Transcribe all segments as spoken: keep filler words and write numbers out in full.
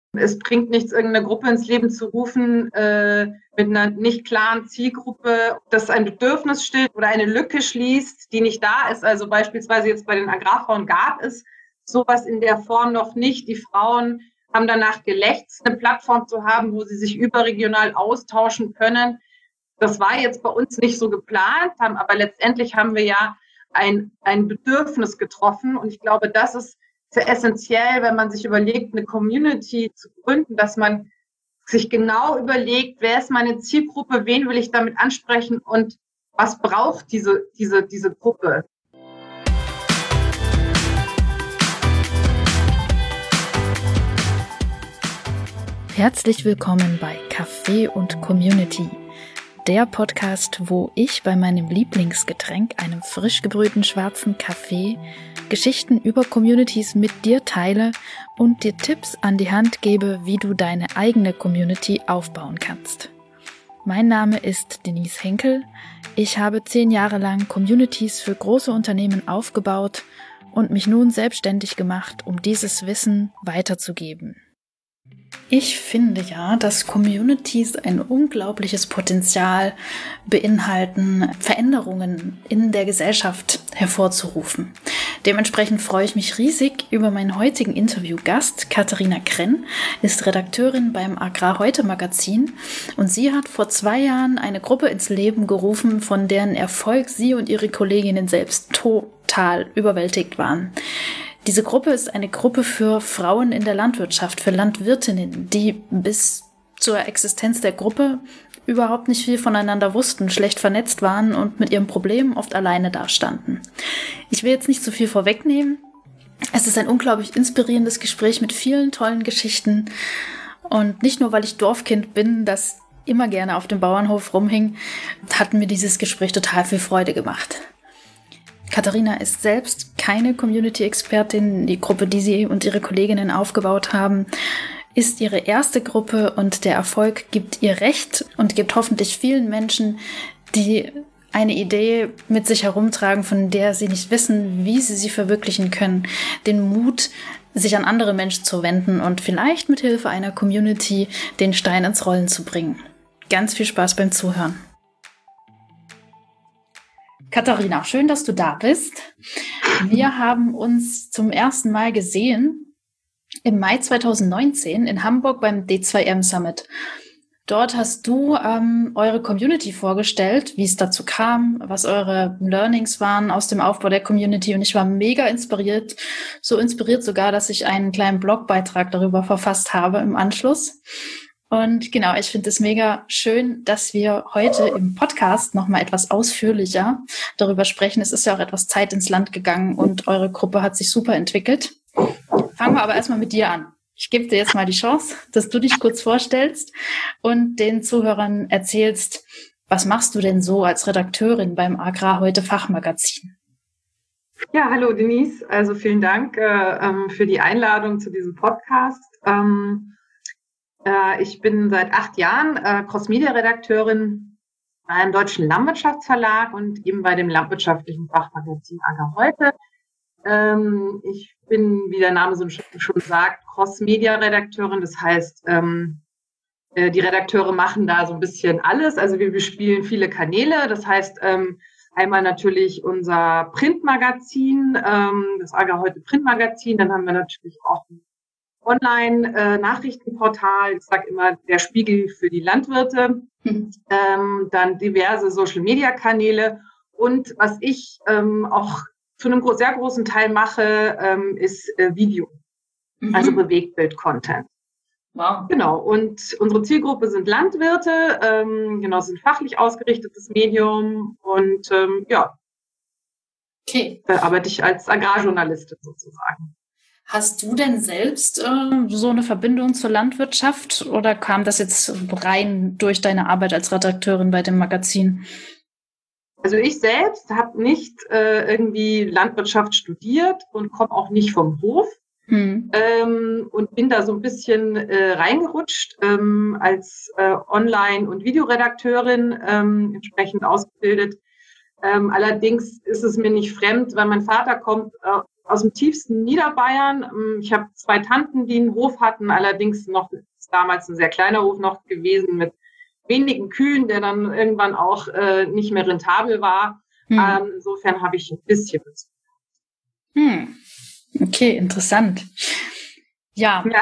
Es bringt nichts, irgendeine Gruppe ins Leben zu rufen äh, mit einer nicht klaren Zielgruppe, das ein Bedürfnis stillt oder eine Lücke schließt, die nicht da ist. Also beispielsweise jetzt bei den Agrarfrauen gab es sowas in der Form noch nicht. Die Frauen haben danach gelächzt, eine Plattform zu haben, wo sie sich überregional austauschen können. Das war jetzt bei uns nicht so geplant, haben, aber letztendlich haben wir ja ein, ein Bedürfnis getroffen. Und ich glaube, das ist sehr essentiell, wenn man sich überlegt, eine Community zu gründen, dass man sich genau überlegt, wer ist meine Zielgruppe, wen will ich damit ansprechen und was braucht diese, diese, diese Gruppe. Herzlich willkommen bei Kaffee und Community, der Podcast, wo ich bei meinem Lieblingsgetränk, einem frisch gebrühten schwarzen Kaffee, Geschichten über Communities mit dir teile und dir Tipps an die Hand gebe, wie du deine eigene Community aufbauen kannst. Mein Name ist Denise Henkel. Ich habe zehn Jahre lang Communities für große Unternehmen aufgebaut und mich nun selbstständig gemacht, um dieses Wissen weiterzugeben. Ich finde ja, dass Communities ein unglaubliches Potenzial beinhalten, Veränderungen in der Gesellschaft hervorzurufen. Dementsprechend freue ich mich riesig über meinen heutigen Interviewgast. Katharina Krenn ist Redakteurin beim Agrar-Heute-Magazin und sie hat vor zwei Jahren eine Gruppe ins Leben gerufen, von deren Erfolg sie und ihre Kolleginnen selbst total überwältigt waren. Diese Gruppe ist eine Gruppe für Frauen in der Landwirtschaft, für Landwirtinnen, die bis zur Existenz der Gruppe überhaupt nicht viel voneinander wussten, schlecht vernetzt waren und mit ihrem Problem oft alleine dastanden. Ich will jetzt nicht zu viel vorwegnehmen. Es ist ein unglaublich inspirierendes Gespräch mit vielen tollen Geschichten. Und nicht nur, weil ich Dorfkind bin, das immer gerne auf dem Bauernhof rumhing, hat mir dieses Gespräch total viel Freude gemacht. Katharina ist selbst keine Community-Expertin. Die Gruppe, die sie und ihre Kolleginnen aufgebaut haben, ist ihre erste Gruppe und der Erfolg gibt ihr Recht und gibt hoffentlich vielen Menschen, die eine Idee mit sich herumtragen, von der sie nicht wissen, wie sie sie verwirklichen können, den Mut, sich an andere Menschen zu wenden und vielleicht mit Hilfe einer Community den Stein ins Rollen zu bringen. Ganz viel Spaß beim Zuhören. Katharina, schön, dass du da bist. Wir haben uns zum ersten Mal gesehen im Mai zwanzig neunzehn in Hamburg beim D zwei M Summit. Dort hast du ähm, eure Community vorgestellt, wie es dazu kam, was eure Learnings waren aus dem Aufbau der Community und ich war mega inspiriert, so inspiriert sogar, dass ich einen kleinen Blogbeitrag darüber verfasst habe im Anschluss. Und genau, ich finde es mega schön, dass wir heute im Podcast nochmal etwas ausführlicher darüber sprechen. Es ist ja auch etwas Zeit ins Land gegangen und eure Gruppe hat sich super entwickelt. Fangen wir aber erstmal mit dir an. Ich gebe dir jetzt mal die Chance, dass du dich kurz vorstellst und den Zuhörern erzählst, was machst du denn so als Redakteurin beim Agrar-Heute-Fachmagazin? Ja, hallo Denise. Also vielen Dank äh, für die Einladung zu diesem Podcast. Ähm, Ich bin seit acht Jahren äh, Cross-Media-Redakteurin beim Deutschen Landwirtschaftsverlag und eben bei dem landwirtschaftlichen Fachmagazin Agrar-Heute. Ähm, ich bin, wie der Name so schon sagt, Cross-Media-Redakteurin. Das heißt, ähm, äh, die Redakteure machen da so ein bisschen alles. Also wir bespielen viele Kanäle. Das heißt, ähm, einmal natürlich unser Printmagazin, ähm, das Agrar-Heute Printmagazin. Dann haben wir natürlich auch ein Online-Nachrichtenportal, ich sage immer der Spiegel für die Landwirte, mhm. ähm, dann diverse Social-Media-Kanäle und was ich ähm, auch zu einem sehr großen Teil mache, ähm, ist äh, Video, mhm. also Bewegtbild-Content. Wow. Genau, und unsere Zielgruppe sind Landwirte, ähm, genau, sind fachlich ausgerichtetes Medium und ähm, ja, okay. Da arbeite ich als Agrarjournalistin sozusagen. Hast du denn selbst äh, so eine Verbindung zur Landwirtschaft oder kam das jetzt rein durch deine Arbeit als Redakteurin bei dem Magazin? Also ich selbst habe nicht äh, irgendwie Landwirtschaft studiert und komme auch nicht vom Hof hm. ähm, und bin da so ein bisschen äh, reingerutscht ähm, als äh, Online- und Videoredakteurin ähm, entsprechend ausgebildet. Ähm, allerdings ist es mir nicht fremd, weil mein Vater kommt äh, aus dem tiefsten Niederbayern. Ich habe zwei Tanten, die einen Hof hatten, allerdings noch ist damals ein sehr kleiner Hof noch gewesen mit wenigen Kühen, der dann irgendwann auch äh, nicht mehr rentabel war. Hm. Ähm, insofern habe ich ein bisschen Bezug. Hm. Okay, interessant. Ja. ja.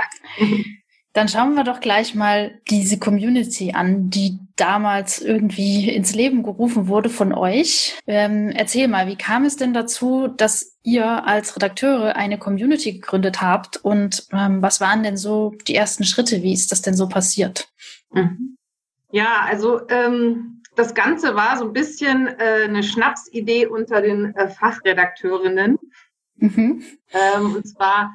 Dann schauen wir doch gleich mal diese Community an, die damals irgendwie ins Leben gerufen wurde von euch. Ähm, erzähl mal, wie kam es denn dazu, dass ihr als Redakteure eine Community gegründet habt und ähm, was waren denn so die ersten Schritte? Wie ist das denn so passiert? Mhm. Ja, also ähm, das Ganze war so ein bisschen äh, eine Schnapsidee unter den äh, Fachredakteurinnen. Mhm. Ähm, und zwar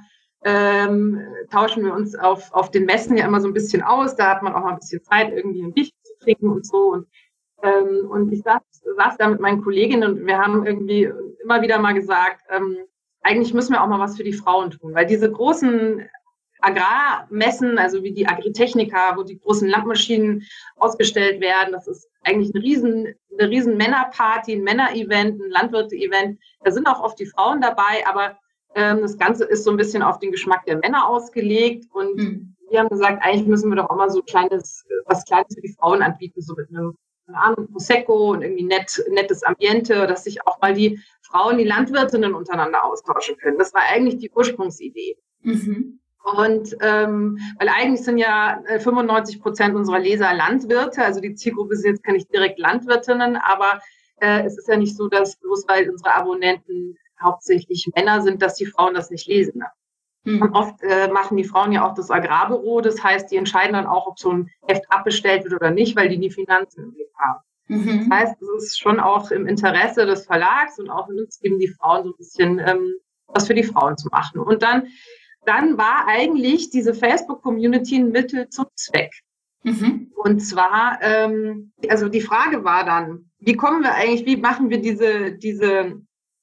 ähm, tauschen wir uns auf, auf den Messen ja immer so ein bisschen aus. Da hat man auch mal ein bisschen Zeit, irgendwie ein Bier zu trinken und so. Und, ähm, und ich saß, saß da mit meinen Kolleginnen und wir haben irgendwie immer wieder mal gesagt, ähm, eigentlich müssen wir auch mal was für die Frauen tun. Weil diese großen Agrarmessen, also wie die Agritechnica, wo die großen Landmaschinen ausgestellt werden, das ist eigentlich eine riesen, eine riesen Männerparty, ein Männerevent, ein Landwirte-Event. Da sind auch oft die Frauen dabei, aber ähm, das Ganze ist so ein bisschen auf den Geschmack der Männer ausgelegt. Und mhm. wir haben gesagt, eigentlich müssen wir doch auch mal so kleines, was Kleines für die Frauen anbieten, so mit einem, keine Ahnung, Prosecco und irgendwie nett, nettes Ambiente, dass sich auch mal die Frauen, die Landwirtinnen untereinander austauschen können. Das war eigentlich die Ursprungsidee. Mhm. Und ähm, weil eigentlich sind ja fünfundneunzig Prozent unserer Leser Landwirte, also die Zielgruppe sind jetzt gar nicht direkt Landwirtinnen, aber äh, es ist ja nicht so, dass bloß weil unsere Abonnenten hauptsächlich Männer sind, dass die Frauen das nicht lesen. Ne? Mhm. Und oft äh, machen die Frauen ja auch das Agrarbüro, das heißt, die entscheiden dann auch, ob so ein Heft abbestellt wird oder nicht, weil die die Finanzen im Blick haben. Mhm. Das heißt, es ist schon auch im Interesse des Verlags und auch nützt eben die Frauen so ein bisschen ähm, was für die Frauen zu machen. Und dann Dann war eigentlich diese Facebook-Community ein Mittel zum Zweck. Mhm. Und zwar, ähm, also die Frage war dann, wie kommen wir eigentlich, wie machen wir diese, diese,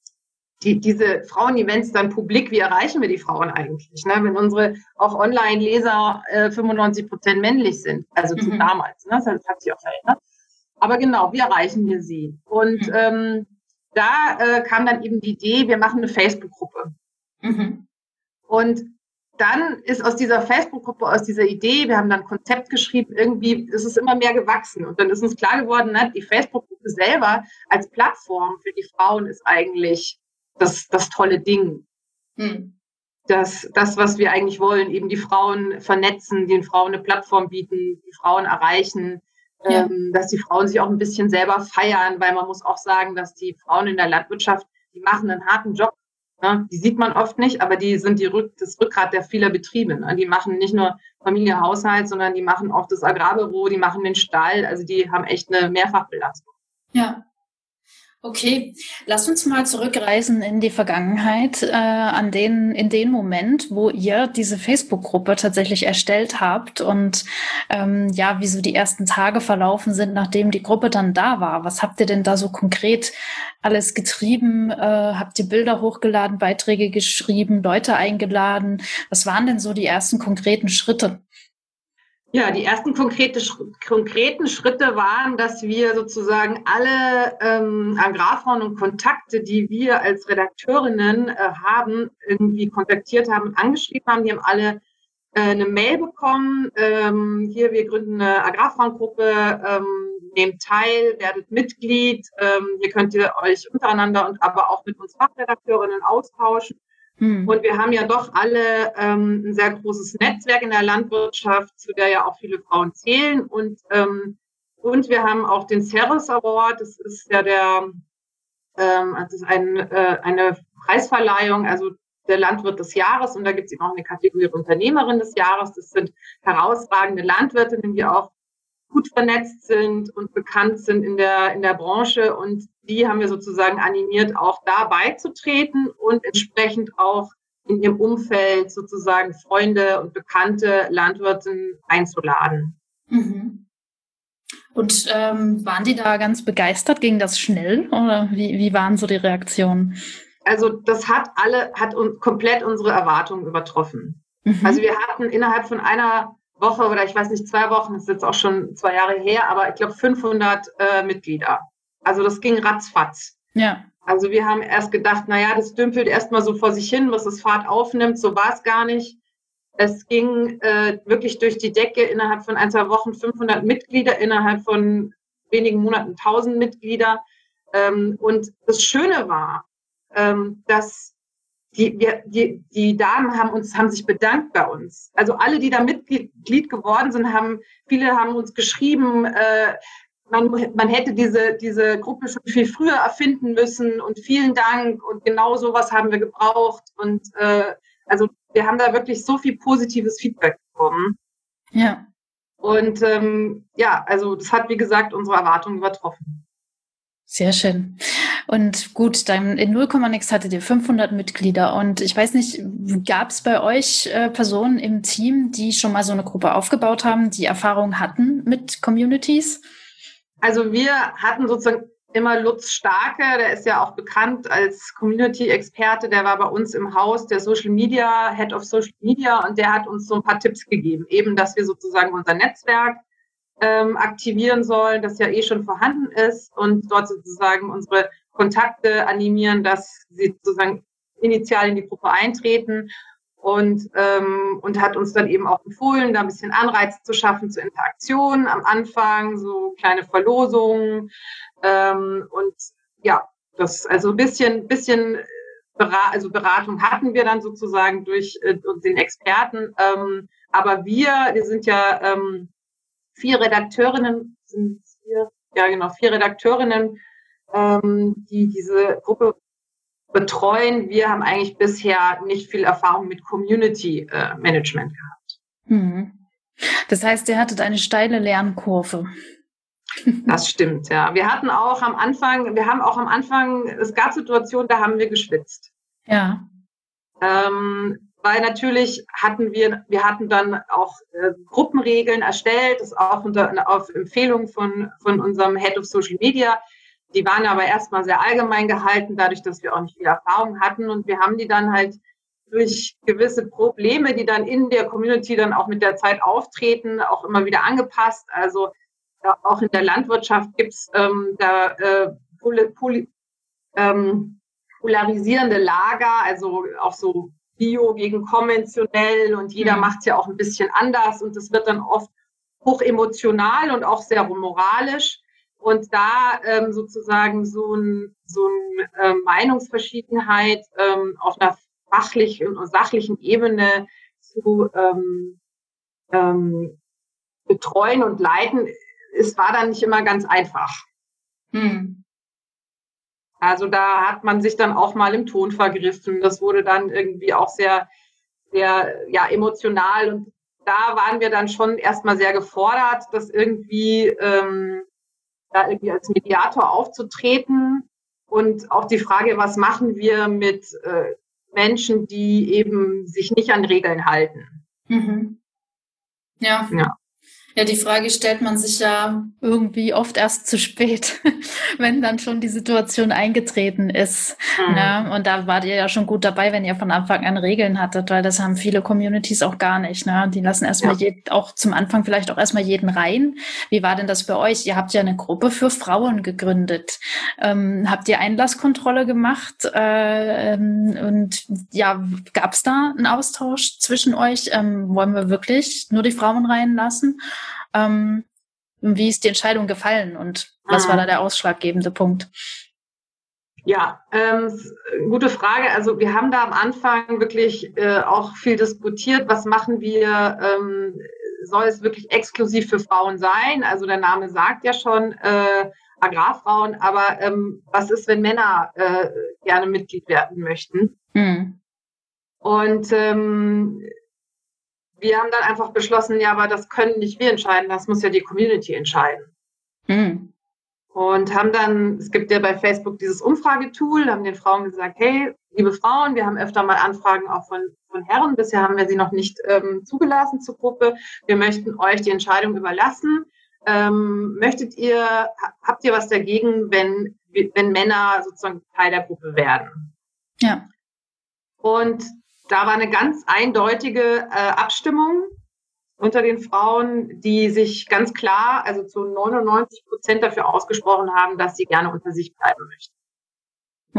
die, diese Frauen-Events dann publik, wie erreichen wir die Frauen eigentlich? Ne? Wenn unsere auch Online-Leser äh, fünfundneunzig Prozent männlich sind, also mhm. zu damals, ne? Das hat sich auch verändert. Aber genau, wie erreichen wir sie? Und mhm. ähm, da äh, kam dann eben die Idee, wir machen eine Facebook-Gruppe. Mhm. Und dann ist aus dieser Facebook-Gruppe, aus dieser Idee, wir haben dann ein Konzept geschrieben, irgendwie ist es immer mehr gewachsen. Und dann ist uns klar geworden, ne, die Facebook-Gruppe selber als Plattform für die Frauen ist eigentlich das, das tolle Ding. Hm. Das, das, was wir eigentlich wollen, eben die Frauen vernetzen, den Frauen eine Plattform bieten, die Frauen erreichen, ja. ähm, dass die Frauen sich auch ein bisschen selber feiern, weil man muss auch sagen, dass die Frauen in der Landwirtschaft, die machen einen harten Job. Ne? Die sieht man oft nicht, aber die sind die Rück, das Rückgrat der vieler Betriebe. Ne? Die machen nicht nur Familie, Haushalt, sondern die machen auch das Agrarbüro, die machen den Stall. Also die haben echt eine Mehrfachbelastung. Ja. Okay, lass uns mal zurückreisen in die Vergangenheit, äh, an den, in den Moment, wo ihr diese Facebook-Gruppe tatsächlich erstellt habt und ähm, ja, wie so die ersten Tage verlaufen sind, nachdem die Gruppe dann da war. Was habt ihr denn da so konkret alles getrieben? Äh, habt ihr Bilder hochgeladen, Beiträge geschrieben, Leute eingeladen? Was waren denn so die ersten konkreten Schritte? Ja, die ersten konkrete, konkreten Schritte waren, dass wir sozusagen alle ähm, Agrarfrauen und Kontakte, die wir als Redakteurinnen äh, haben, irgendwie kontaktiert haben und angeschrieben haben. Die haben alle äh, eine Mail bekommen. Ähm, hier, wir gründen eine Agrarfrauengruppe, ähm, nehmt teil, werdet Mitglied. Ähm, hier könnt ihr euch untereinander und aber auch mit uns Fachredakteurinnen austauschen. Und wir haben ja doch alle ähm, ein sehr großes Netzwerk in der Landwirtschaft, zu der ja auch viele Frauen zählen. Und, ähm, und wir haben auch den Ceres Award, das ist ja der, ähm, das ist ein, äh, eine Preisverleihung, also der Landwirt des Jahres. Und da gibt es eben auch eine Kategorie Unternehmerin des Jahres. Das sind herausragende Landwirtinnen, die auch gut vernetzt sind und bekannt sind in der, in der Branche. Und die haben wir sozusagen animiert, auch da beizutreten und entsprechend auch in ihrem Umfeld sozusagen Freunde und bekannte Landwirte einzuladen. Mhm. Und ähm, waren die da ganz begeistert? Ging das schnell oder wie, wie waren so die Reaktionen? Also das hat alle, hat uns komplett unsere Erwartungen übertroffen. Mhm. Also wir hatten innerhalb von einer Woche oder ich weiß nicht, zwei Wochen, das ist jetzt auch schon zwei Jahre her, aber ich glaube fünfhundert äh, Mitglieder. Also das ging ratzfatz. Ja. Also wir haben erst gedacht, naja, das dümpelt erstmal so vor sich hin, was es Fahrt aufnimmt. So war es gar nicht. Es ging äh, wirklich durch die Decke, innerhalb von ein, zwei Wochen fünfhundert Mitglieder, innerhalb von wenigen Monaten tausend Mitglieder. Ähm, und das Schöne war, ähm, dass die, wir, die, die Damen haben uns, haben sich bedankt bei uns. Also alle, die da Mitglied geworden sind, haben, viele haben uns geschrieben, äh, man, man hätte diese, diese Gruppe schon viel früher erfinden müssen und vielen Dank und genau sowas haben wir gebraucht. Und äh, also wir haben da wirklich so viel positives Feedback bekommen. Ja. Und ähm, ja, also das hat, wie gesagt, unsere Erwartungen übertroffen. Sehr schön. Und gut, dann in null Komma nix hattet ihr fünfhundert Mitglieder. Und ich weiß nicht, gab es bei euch äh, Personen im Team, die schon mal so eine Gruppe aufgebaut haben, die Erfahrung hatten mit Communities? Also wir hatten sozusagen immer Lutz Starke, der ist ja auch bekannt als Community-Experte, der war bei uns im Haus, der Social Media, Head of Social Media, und der hat uns so ein paar Tipps gegeben, eben, dass wir sozusagen unser Netzwerk ähm, aktivieren sollen, das ja eh schon vorhanden ist, und dort sozusagen unsere Kontakte animieren, dass sie sozusagen initial in die Gruppe eintreten. Und, ähm, und hat uns dann eben auch empfohlen, da ein bisschen Anreiz zu schaffen zur Interaktion am Anfang, so kleine Verlosungen. Ähm, und ja, das, also ein bisschen, bisschen Berat, also Beratung hatten wir dann sozusagen durch äh, den Experten. Ähm, aber wir, wir sind ja ähm, vier Redakteurinnen, sind vier, ja genau, vier Redakteurinnen, ähm, die diese Gruppe betreuen. Wir haben eigentlich bisher nicht viel Erfahrung mit Community äh, Management gehabt. Hm. Das heißt, ihr hattet eine steile Lernkurve. Das stimmt, ja. Wir hatten auch am Anfang, wir haben auch am Anfang, es gab Situationen, da haben wir geschwitzt. Ja. Ähm, weil natürlich hatten wir, wir hatten dann auch äh, Gruppenregeln erstellt, das auch unter, auf Empfehlung von, von unserem Head of Social Media. Die waren aber erstmal sehr allgemein gehalten, dadurch, dass wir auch nicht viel Erfahrung hatten. Und wir haben die dann halt durch gewisse Probleme, die dann in der Community dann auch mit der Zeit auftreten, auch immer wieder angepasst. Also ja, auch in der Landwirtschaft gibt es ähm, da äh, poli, poli, ähm, polarisierende Lager, also auch so Bio gegen konventionell, und jeder mhm. macht es ja auch ein bisschen anders, und das wird dann oft hochemotional und auch sehr moralisch. Und da ähm, sozusagen so ein, so ein äh, Meinungsverschiedenheit ähm, auf einer fachlichen und sachlichen Ebene zu ähm, ähm, betreuen und leiten, es war dann nicht immer ganz einfach. Hm. Also da hat man sich dann auch mal im Ton vergriffen. Das wurde dann irgendwie auch sehr, sehr ja, emotional. Und da waren wir dann schon erstmal sehr gefordert, das irgendwie ähm, da irgendwie als Mediator aufzutreten, und auch die Frage, was machen wir mit äh, Menschen, die eben sich nicht an Regeln halten. Mhm. Ja. ja. Ja, die Frage stellt man sich ja irgendwie oft erst zu spät, wenn dann schon die Situation eingetreten ist. Mhm. Ne? Und da wart ihr ja schon gut dabei, wenn ihr von Anfang an Regeln hattet, weil das haben viele Communities auch gar nicht. Ne? Die lassen erstmal ja. auch zum Anfang vielleicht auch erstmal jeden rein. Wie war denn das bei euch? Ihr habt ja eine Gruppe für Frauen gegründet. Ähm, habt ihr Einlasskontrolle gemacht? Äh, ähm, und ja, gab es da einen Austausch zwischen euch? Ähm, wollen wir wirklich nur die Frauen reinlassen? Ähm, wie ist die Entscheidung gefallen und was war da der ausschlaggebende Punkt? Ja, ähm, gute Frage. Also wir haben da am Anfang wirklich äh, auch viel diskutiert. Was machen wir? Ähm, soll es wirklich exklusiv für Frauen sein? Also der Name sagt ja schon äh, Agrarfrauen, aber ähm, was ist, wenn Männer äh, gerne Mitglied werden möchten? Mhm. Und ähm, wir haben dann einfach beschlossen, ja, aber das können nicht wir entscheiden, das muss ja die Community entscheiden. Mhm. Und haben dann, es gibt ja bei Facebook dieses Umfragetool, haben den Frauen gesagt, hey, liebe Frauen, wir haben öfter mal Anfragen auch von, von Herren, bisher haben wir sie noch nicht ähm, zugelassen zur Gruppe. Wir möchten euch die Entscheidung überlassen. Ähm, möchtet ihr, habt ihr was dagegen, wenn, wenn Männer sozusagen Teil der Gruppe werden? Ja. Und da war eine ganz eindeutige äh, Abstimmung unter den Frauen, die sich ganz klar, also zu neunundneunzig Prozent dafür ausgesprochen haben, dass sie gerne unter sich bleiben möchten.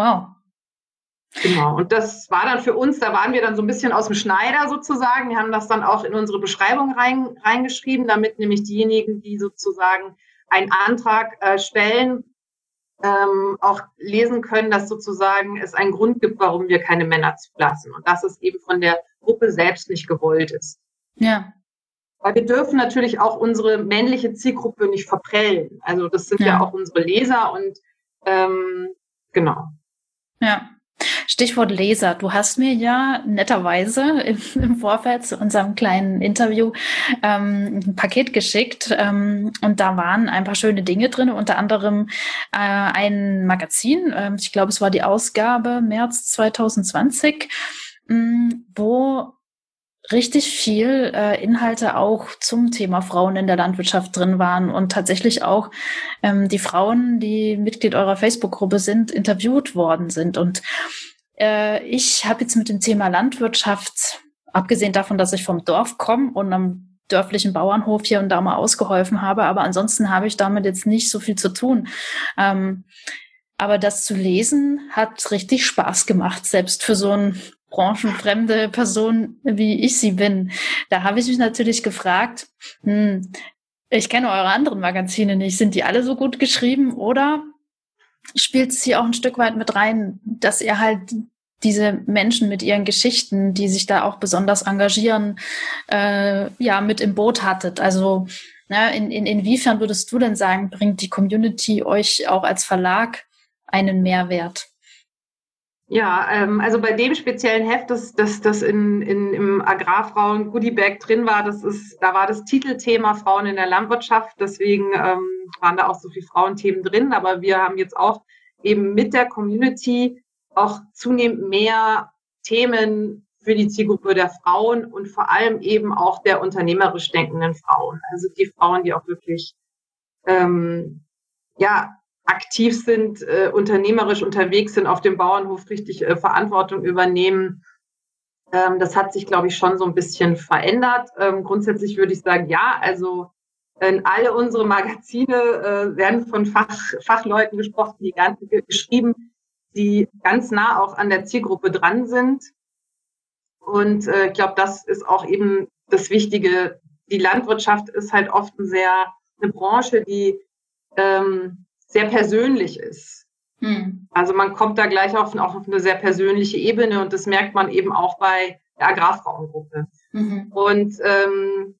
Wow. Genau, und das war dann für uns, da waren wir dann so ein bisschen aus dem Schneider sozusagen. Wir haben das dann auch in unsere Beschreibung rein, reingeschrieben, damit nämlich diejenigen, die sozusagen einen Antrag äh, stellen, ähm, auch lesen können, dass sozusagen es einen Grund gibt, warum wir keine Männer zulassen und dass es eben von der Gruppe selbst nicht gewollt ist. Ja. Weil wir dürfen natürlich auch unsere männliche Zielgruppe nicht verprellen. Also das sind ja, ja auch unsere Leser und ähm, genau. Ja. Stichwort Leser. Du hast mir ja netterweise im, im Vorfeld zu unserem kleinen Interview ähm, ein Paket geschickt ähm, und da waren ein paar schöne Dinge drin, unter anderem äh, ein Magazin, äh, ich glaube, es war die Ausgabe März zwanzig zwanzig, mh, wo richtig viel äh, Inhalte auch zum Thema Frauen in der Landwirtschaft drin waren und tatsächlich auch ähm, die Frauen, die Mitglied eurer Facebook-Gruppe sind, interviewt worden sind. Und äh, ich habe jetzt mit dem Thema Landwirtschaft, abgesehen davon, dass ich vom Dorf komme und am dörflichen Bauernhof hier und da mal ausgeholfen habe, aber ansonsten habe ich damit jetzt nicht so viel zu tun. Ähm, aber das zu lesen hat richtig Spaß gemacht, selbst für so ein branchenfremde Person, wie ich sie bin. Da habe ich mich natürlich gefragt, hm, ich kenne eure anderen Magazine nicht, sind die alle so gut geschrieben oder spielt es hier auch ein Stück weit mit rein, dass ihr halt diese Menschen mit ihren Geschichten, die sich da auch besonders engagieren, äh, ja, mit im Boot hattet? Also ne, in, in, inwiefern würdest du denn sagen, bringt die Community euch auch als Verlag einen Mehrwert? Ja, ähm, also bei dem speziellen Heft, das, das, das in, in, im Agrarfrauen Goodie Bag drin war, das ist, da war das Titelthema Frauen in der Landwirtschaft, deswegen ähm, waren da auch so viele Frauenthemen drin, aber wir haben jetzt auch eben mit der Community auch zunehmend mehr Themen für die Zielgruppe der Frauen und vor allem eben auch der unternehmerisch denkenden Frauen, also die Frauen, die auch wirklich ähm, ja aktiv sind, äh, unternehmerisch unterwegs sind, auf dem Bauernhof richtig äh, Verantwortung übernehmen. Ähm, das hat sich, glaube ich, schon so ein bisschen verändert. Ähm, grundsätzlich würde ich sagen, ja, also äh, alle unsere Magazine äh, werden von Fach, Fachleuten gesprochen, die ganz, geschrieben, die ganz nah auch an der Zielgruppe dran sind. Und äh, ich glaube, das ist auch eben das Wichtige. Die Landwirtschaft ist halt oft ein sehr, eine Branche, die ähm, sehr persönlich ist. Hm. Also man kommt da gleich auf, auch auf eine sehr persönliche Ebene und das merkt man eben auch bei der Agrarfrauengruppe. Mhm. Und ähm,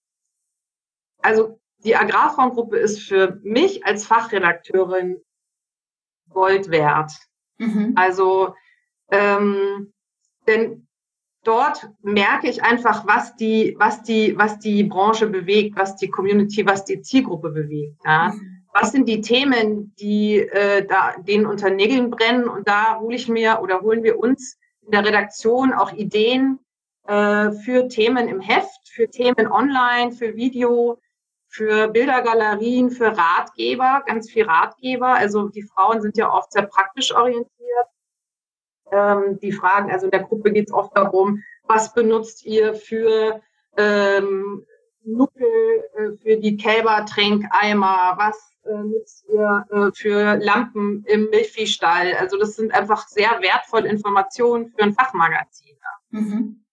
also die Agrarfrauengruppe ist für mich als Fachredakteurin Gold wert. Mhm. Also ähm, denn dort merke ich einfach, was die, was die, was die Branche bewegt, was die Community, was die Zielgruppe bewegt. Ja. Mhm. Was sind die Themen, die äh, da denen unter Nägeln brennen? Und da hole ich mir oder holen wir uns in der Redaktion auch Ideen äh, für Themen im Heft, für Themen online, für Video, für Bildergalerien, für Ratgeber, ganz viel Ratgeber. Also die Frauen sind ja oft sehr praktisch orientiert. Ähm, die Fragen, also in der Gruppe geht es oft darum, was benutzt ihr für ähm, Nuckel, äh, für die Kälbertränkeimer, was äh, nutzt ihr äh, für Lampen im Milchviehstall. Also das sind einfach sehr wertvolle Informationen für ein Fachmagazin. Mhm.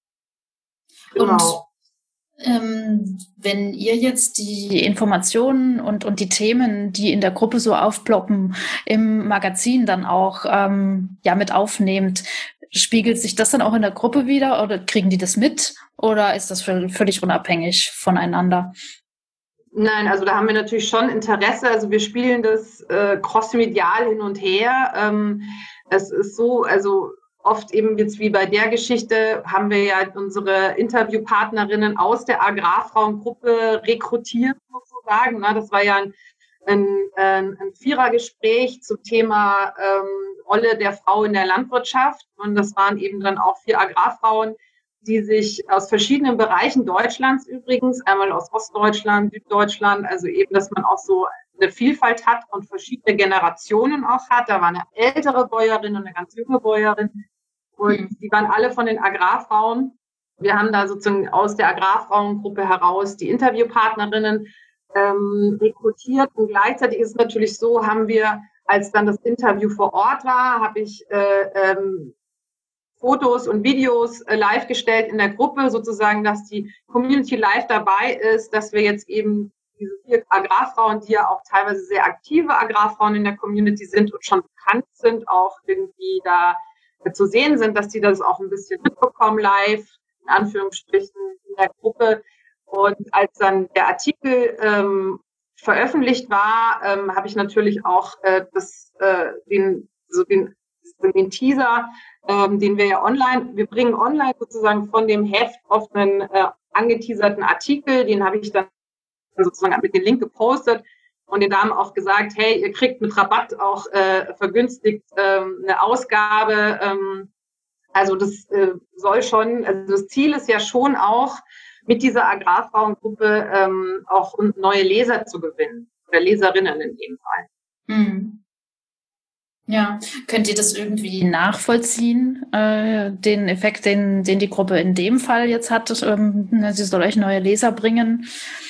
Genau. Und ähm, wenn ihr jetzt die Informationen und, und die Themen, die in der Gruppe so aufploppen, im Magazin dann auch ähm, ja mit aufnehmt, spiegelt sich das dann auch in der Gruppe wieder oder kriegen die das mit oder ist das völlig unabhängig voneinander? Nein, also da haben wir natürlich schon Interesse. Also wir spielen das äh, crossmedial hin und her. Ähm, es ist so, also oft eben jetzt wie bei der Geschichte haben wir ja unsere Interviewpartnerinnen aus der Agrarfrauengruppe rekrutiert sozusagen. Na, das war ja ein, ein, ein, ein Vierergespräch zum Thema ähm, Rolle der Frau in der Landwirtschaft. Und das waren eben dann auch vier Agrarfrauen, die sich aus verschiedenen Bereichen Deutschlands übrigens, einmal aus Ostdeutschland, Süddeutschland, also eben, dass man auch so eine Vielfalt hat und verschiedene Generationen auch hat. Da war eine ältere Bäuerin und eine ganz junge Bäuerin und mhm. die waren alle von den Agrarfrauen. Wir haben da sozusagen aus der Agrarfrauengruppe heraus die Interviewpartnerinnen ähm, rekrutiert und gleichzeitig ist es natürlich so, haben wir als dann das Interview vor Ort war, habe ich äh, ähm, Fotos und Videos äh, live gestellt in der Gruppe, sozusagen, dass die Community live dabei ist, dass wir jetzt eben diese vier Agrarfrauen, die ja auch teilweise sehr aktive Agrarfrauen in der Community sind und schon bekannt sind, auch irgendwie da äh, zu sehen sind, dass die das auch ein bisschen mitbekommen live, in Anführungsstrichen, in der Gruppe. Und als dann der Artikel ähm, veröffentlicht war, ähm, habe ich natürlich auch äh, das, äh, den, so den, den Teaser, ähm, den wir ja online, wir bringen online sozusagen von dem Heft auf einen äh, angeteaserten Artikel, den habe ich dann sozusagen mit dem Link gepostet und den Damen auch gesagt, hey, ihr kriegt mit Rabatt auch äh, vergünstigt ähm, eine Ausgabe. Ähm, also das äh, soll schon, also das Ziel ist ja schon auch, mit dieser Agrarfrauengruppe ähm, auch neue Leser zu gewinnen oder Leserinnen in dem Fall. Mhm. Ja, könnt ihr das irgendwie nachvollziehen, äh, den Effekt, den, den die Gruppe in dem Fall jetzt hat? Ähm, sie soll euch neue Leser bringen.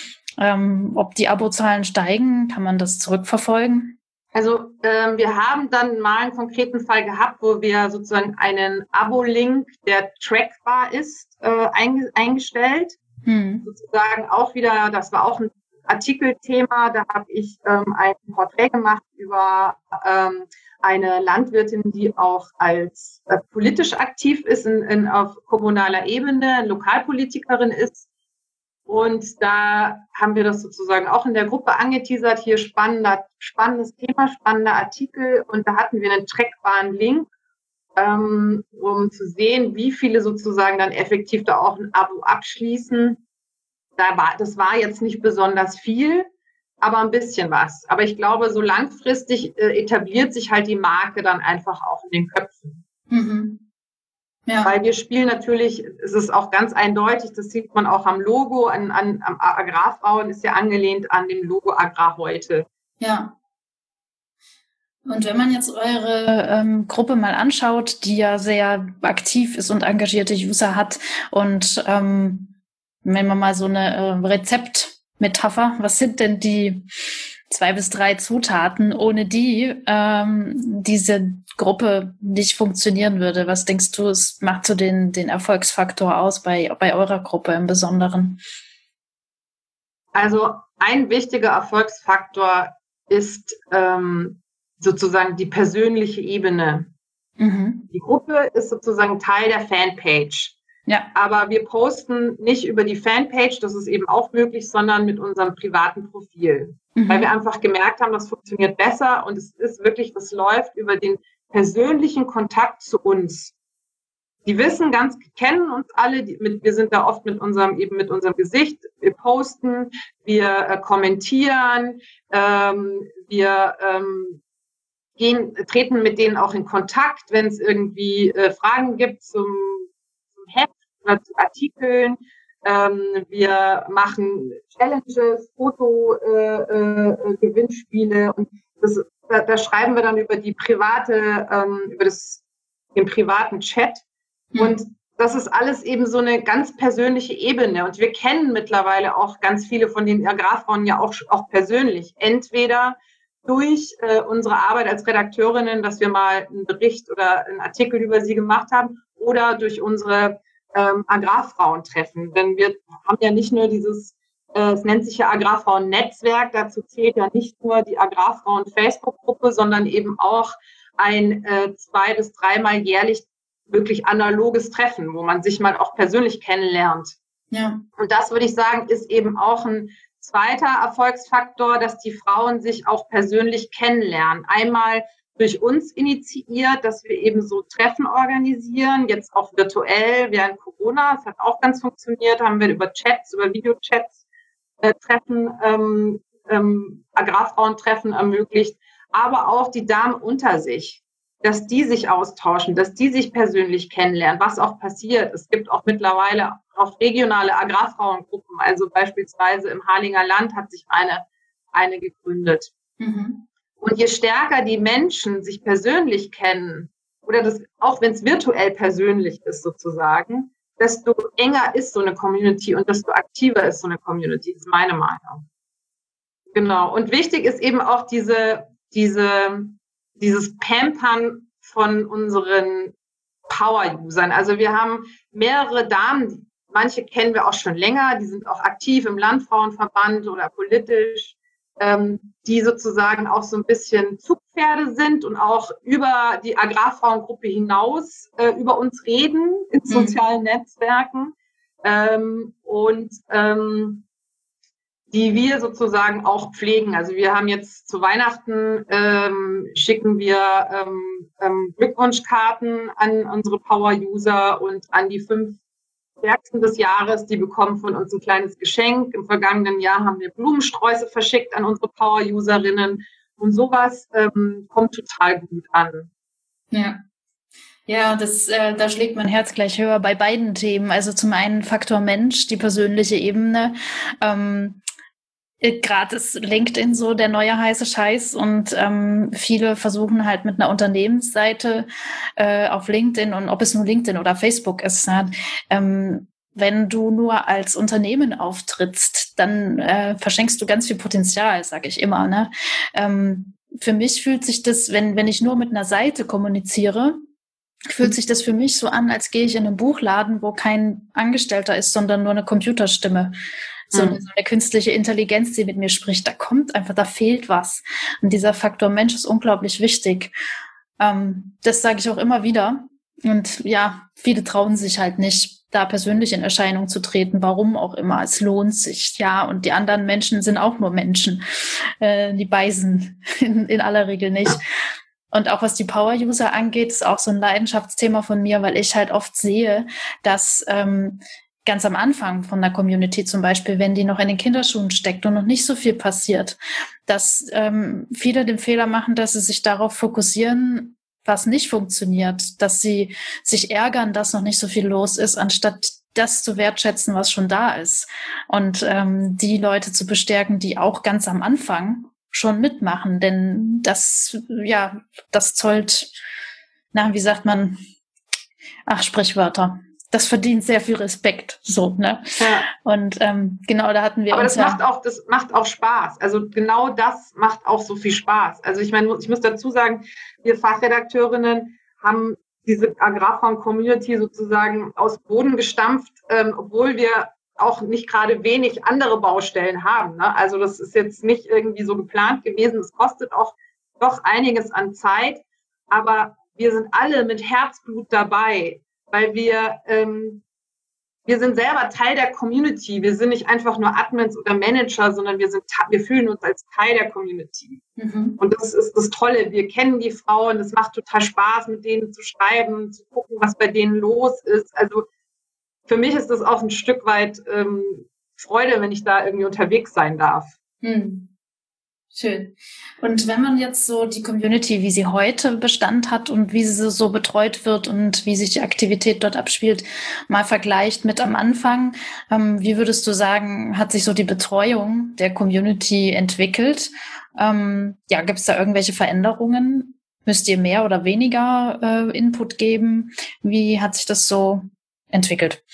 Ähm, ob die Abozahlen steigen, kann man das zurückverfolgen? Also ähm, wir haben dann mal einen konkreten Fall gehabt, wo wir sozusagen einen Abo-Link, der trackbar ist, äh, einge- eingestellt. Hm. Sozusagen auch wieder, das war auch ein Artikelthema, da habe ich ähm, ein Porträt gemacht über ähm, eine Landwirtin, die auch als äh, politisch aktiv ist, in, in, auf kommunaler Ebene, Lokalpolitikerin ist. Und da haben wir das sozusagen auch in der Gruppe angeteasert, hier spannender, spannendes Thema, spannender Artikel. Und da hatten wir einen trackbaren Link, ähm, um zu sehen, wie viele sozusagen dann effektiv da auch ein Abo abschließen. Da war, das war jetzt nicht besonders viel, aber ein bisschen was. Aber ich glaube, so langfristig äh, etabliert sich halt die Marke dann einfach auch in den Köpfen. Mhm. Ja. Weil wir spielen natürlich, es ist auch ganz eindeutig, das sieht man auch am Logo, an, an am Agrarfrauen ist ja angelehnt an dem Logo Agrar heute. Ja. Und wenn man jetzt eure ähm, Gruppe mal anschaut, die ja sehr aktiv ist und engagierte User hat und ähm, wenn man mal so eine äh, Rezeptmetapher, was sind denn die zwei bis drei Zutaten, ohne die ähm, diese Gruppe nicht funktionieren würde? Was denkst du, es macht so den, den Erfolgsfaktor aus bei, bei eurer Gruppe im Besonderen? Also ein wichtiger Erfolgsfaktor ist ähm, sozusagen die persönliche Ebene. Mhm. Die Gruppe ist sozusagen Teil der Fanpage. Ja. Aber wir posten nicht über die Fanpage, das ist eben auch möglich, sondern mit unserem privaten Profil. Mhm. Weil wir einfach gemerkt haben, das funktioniert besser und es ist wirklich, das läuft über den persönlichen Kontakt zu uns. Die wissen ganz, kennen uns alle, die, mit, wir sind da oft mit unserem, eben mit unserem Gesicht, wir posten, wir äh, kommentieren, ähm, wir ähm, gehen, treten mit denen auch in Kontakt, wenn es irgendwie äh, Fragen gibt zum, zum Heft oder zu Artikeln. Ähm, wir machen Challenges, Foto-Gewinnspiele äh, äh, und das, da, da schreiben wir dann über die private, ähm, über das, den privaten Chat. Mhm. Und das ist alles eben so eine ganz persönliche Ebene. Und wir kennen mittlerweile auch ganz viele von den Agrarfrauen ja auch, auch persönlich. Entweder durch äh, unsere Arbeit als Redakteurinnen, dass wir mal einen Bericht oder einen Artikel über sie gemacht haben, oder durch unsere ähm, Agrarfrauentreffen. Denn wir haben ja nicht nur dieses, äh, es nennt sich ja Agrarfrauen-Netzwerk, dazu zählt ja nicht nur die Agrarfrauen-Facebook-Gruppe, sondern eben auch ein äh, zwei- bis dreimal jährlich wirklich analoges Treffen, wo man sich mal auch persönlich kennenlernt. Ja. Und das, würde ich sagen, ist eben auch ein zweiter Erfolgsfaktor, dass die Frauen sich auch persönlich kennenlernen. Einmal durch uns initiiert, dass wir eben so Treffen organisieren, jetzt auch virtuell während Corona. Das hat auch ganz funktioniert, haben wir über Chats, über Videochats äh, Treffen, ähm, ähm, Agrarfrauentreffen ermöglicht, aber auch die Damen unter sich, dass die sich austauschen, dass die sich persönlich kennenlernen, was auch passiert. Es gibt auch mittlerweile auch regionale Agrarfrauengruppen, also beispielsweise im Harlinger Land hat sich eine, eine gegründet. Mhm. Und je stärker die Menschen sich persönlich kennen, oder das, auch wenn es virtuell persönlich ist sozusagen, desto enger ist so eine Community und desto aktiver ist so eine Community, ist meine Meinung. Genau. Und wichtig ist eben auch diese, diese dieses Pampern von unseren Power-Usern. Also wir haben mehrere Damen, manche kennen wir auch schon länger, die sind auch aktiv im Landfrauenverband oder politisch, ähm, die sozusagen auch so ein bisschen Zugpferde sind und auch über die Agrarfrauengruppe hinaus äh, über uns reden in mhm. sozialen Netzwerken ähm, und ähm, die wir sozusagen auch pflegen. Also wir haben jetzt zu Weihnachten, ähm, schicken wir ähm, ähm, Glückwunschkarten an unsere Power-User und an die fünf Stärksten des Jahres, die bekommen von uns ein kleines Geschenk. Im vergangenen Jahr haben wir Blumensträuße verschickt an unsere Power-Userinnen und sowas ähm, kommt total gut an. Ja. Ja, das, äh, da schlägt mein Herz gleich höher bei beiden Themen. Also zum einen Faktor Mensch, die persönliche Ebene. Ähm, Gerade ist LinkedIn so der neue heiße Scheiß und ähm, viele versuchen halt mit einer Unternehmensseite äh, auf LinkedIn und ob es nur LinkedIn oder Facebook ist, ne, ähm, wenn du nur als Unternehmen auftrittst, dann äh, verschenkst du ganz viel Potenzial, sage ich immer. Ne? Ähm, für mich fühlt sich das, wenn wenn ich nur mit einer Seite kommuniziere, fühlt sich das für mich so an, als gehe ich in einen Buchladen, wo kein Angestellter ist, sondern nur eine Computerstimme. So eine, so eine künstliche Intelligenz, die mit mir spricht. Da kommt einfach, da fehlt was. Und dieser Faktor Mensch ist unglaublich wichtig. Ähm, das sage ich auch immer wieder. Und ja, viele trauen sich halt nicht, da persönlich in Erscheinung zu treten. Warum auch immer. Es lohnt sich. Ja, und die anderen Menschen sind auch nur Menschen. Äh, die beißen in, in aller Regel nicht. Und auch was die Power-User angeht, ist auch so ein Leidenschaftsthema von mir, weil ich halt oft sehe, dass ähm, ganz am Anfang von der Community zum Beispiel, wenn die noch in den Kinderschuhen steckt und noch nicht so viel passiert, dass ähm, viele den Fehler machen, dass sie sich darauf fokussieren, was nicht funktioniert, dass sie sich ärgern, dass noch nicht so viel los ist, anstatt das zu wertschätzen, was schon da ist. Und ähm, die Leute zu bestärken, die auch ganz am Anfang schon mitmachen, denn das, ja, das zollt, na, wie sagt man, ach, Sprichwörter. Das verdient sehr viel Respekt, so, ne? Ja. Und ähm, genau, da hatten wir Aber uns das macht auch, das macht auch Spaß. Also genau das macht auch so viel Spaß. Also ich meine, ich muss dazu sagen, wir Fachredakteurinnen haben diese Agrarfrauen-Community sozusagen aus Boden gestampft, ähm, obwohl wir auch nicht gerade wenig andere Baustellen haben. Ne? Also das ist jetzt nicht irgendwie so geplant gewesen. Es kostet auch doch einiges an Zeit, aber wir sind alle mit Herzblut dabei, weil wir, ähm, wir sind selber Teil der Community. Wir sind nicht einfach nur Admins oder Manager, sondern wir sind, wir fühlen uns als Teil der Community. Mhm. Und das ist das Tolle. Wir kennen die Frauen. Es macht total Spaß, mit denen zu schreiben, zu gucken, was bei denen los ist. Also für mich ist das auch ein Stück weit ähm, Freude, wenn ich da irgendwie unterwegs sein darf. Hm. Schön. Und wenn man jetzt so die Community, wie sie heute Bestand hat und wie sie so betreut wird und wie sich die Aktivität dort abspielt, mal vergleicht mit am Anfang, ähm, wie würdest du sagen, hat sich so die Betreuung der Community entwickelt? Ähm, ja, gibt es da irgendwelche Veränderungen? Müsst ihr mehr oder weniger äh, Input geben? Wie hat sich das so entwickelt?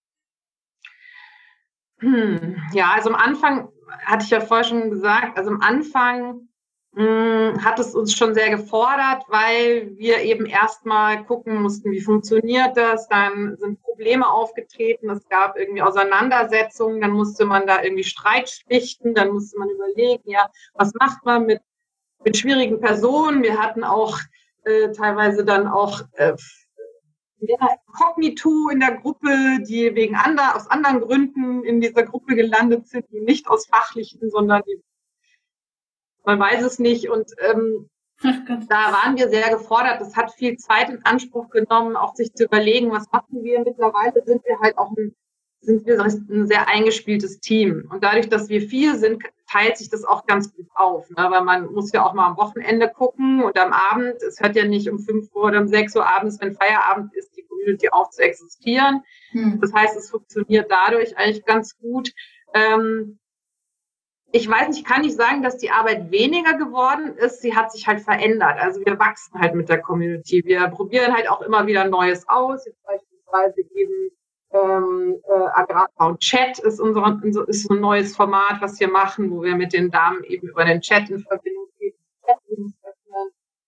Hm, ja, also am Anfang, hatte ich ja vorher schon gesagt, also am Anfang mh, hat es uns schon sehr gefordert, weil wir eben erstmal gucken mussten, wie funktioniert das, dann sind Probleme aufgetreten, es gab irgendwie Auseinandersetzungen, dann musste man da irgendwie Streit schlichten, dann musste man überlegen, ja, was macht man mit, mit schwierigen Personen? Wir hatten auch äh, teilweise dann auch äh, ja, Kognito in der Gruppe, die wegen ander, aus anderen Gründen in dieser Gruppe gelandet sind, die nicht aus fachlichen, sondern die, man weiß es nicht. Und ähm, da waren wir sehr gefordert. Das hat viel Zeit in Anspruch genommen, auch sich zu überlegen, was machen wir. Mittlerweile sind wir halt auch ein, sind wir ein sehr eingespieltes Team. Und dadurch, dass wir viel sind, teilt sich das auch ganz gut auf. Ne? Weil man muss ja auch mal am Wochenende gucken und am Abend. Es hört ja nicht um fünf Uhr oder um sechs Uhr abends, wenn Feierabend ist, die Community auch zu existieren. Hm. Das heißt, es funktioniert dadurch eigentlich ganz gut. Ähm, ich weiß nicht, ich kann nicht sagen, dass die Arbeit weniger geworden ist. Sie hat sich halt verändert. Also wir wachsen halt mit der Community. Wir probieren halt auch immer wieder Neues aus. Jetzt beispielsweise eben Ähm, äh, Agrarfrauen-Chat ist, unser, ist so ein neues Format, was wir machen, wo wir mit den Damen eben über den Chat in Verbindung gehen.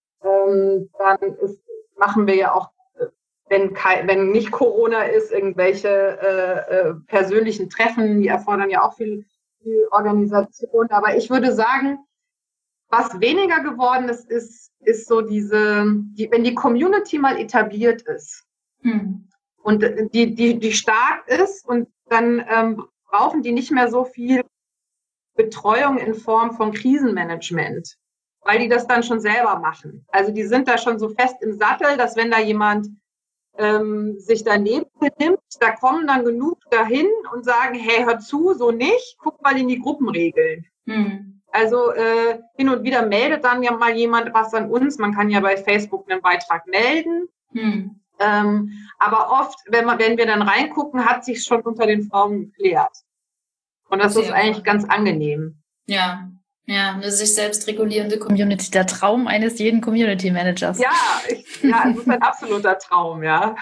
ähm, dann ist, machen wir ja auch, wenn, kein, wenn nicht Corona ist, irgendwelche äh, äh, persönlichen Treffen, die erfordern ja auch viel, viel Organisation. Aber ich würde sagen, was weniger geworden ist, ist, ist so diese, die, wenn die Community mal etabliert ist hm. und die, die, die stark ist und dann ähm, brauchen die nicht mehr so viel Betreuung in Form von Krisenmanagement, weil die das dann schon selber machen. Also die sind da schon so fest im Sattel, dass wenn da jemand ähm, sich daneben benimmt, da kommen dann genug dahin und sagen, hey, hör zu, so nicht, guck mal in die Gruppenregeln. Hm. Also äh, hin und wieder meldet dann ja mal jemand was an uns. Man kann ja bei Facebook einen Beitrag melden. Hm. Ähm, aber oft, wenn, man, wenn wir dann reingucken, hat sich schon unter den Frauen geklärt. Und das Sehr ist eigentlich gut. Ganz angenehm. Ja, ja, eine sich selbst regulierende Community, der Traum eines jeden Community Managers. Ja, ich, ja, es ist ein absoluter Traum, ja.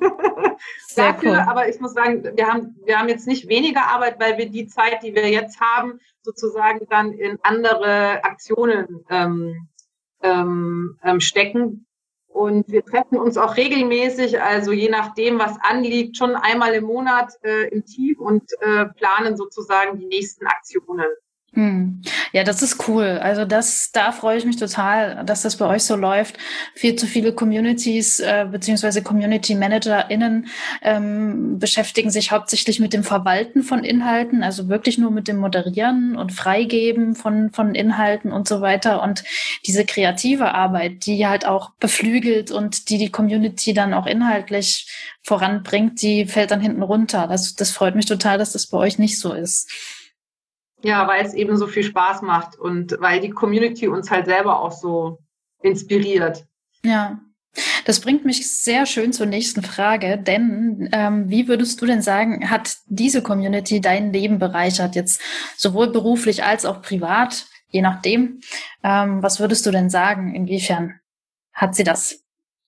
Sehr Dafür, cool. Aber ich muss sagen, wir haben, wir haben jetzt nicht weniger Arbeit, weil wir die Zeit, die wir jetzt haben, sozusagen dann in andere Aktionen ähm, ähm, stecken. Und wir treffen uns auch regelmäßig, also je nachdem, was anliegt, schon einmal im Monat äh, im Team und äh, planen sozusagen die nächsten Aktionen. Hm. Ja, das ist cool. Also das, da freue ich mich total, dass das bei euch so läuft. Viel zu viele Communities äh, beziehungsweise Community ManagerInnen ähm, beschäftigen sich hauptsächlich mit dem Verwalten von Inhalten, also wirklich nur mit dem Moderieren und Freigeben von von Inhalten und so weiter. Und diese kreative Arbeit, die halt auch beflügelt und die die Community dann auch inhaltlich voranbringt, die fällt dann hinten runter. Das, das freut mich total, dass das bei euch nicht so ist. Ja, weil es eben so viel Spaß macht und weil die Community uns halt selber auch so inspiriert. Ja, das bringt mich sehr schön zur nächsten Frage, denn ähm, wie würdest du denn sagen, hat diese Community dein Leben bereichert, jetzt sowohl beruflich als auch privat, je nachdem? Ähm, was würdest du denn sagen, inwiefern hat sie das?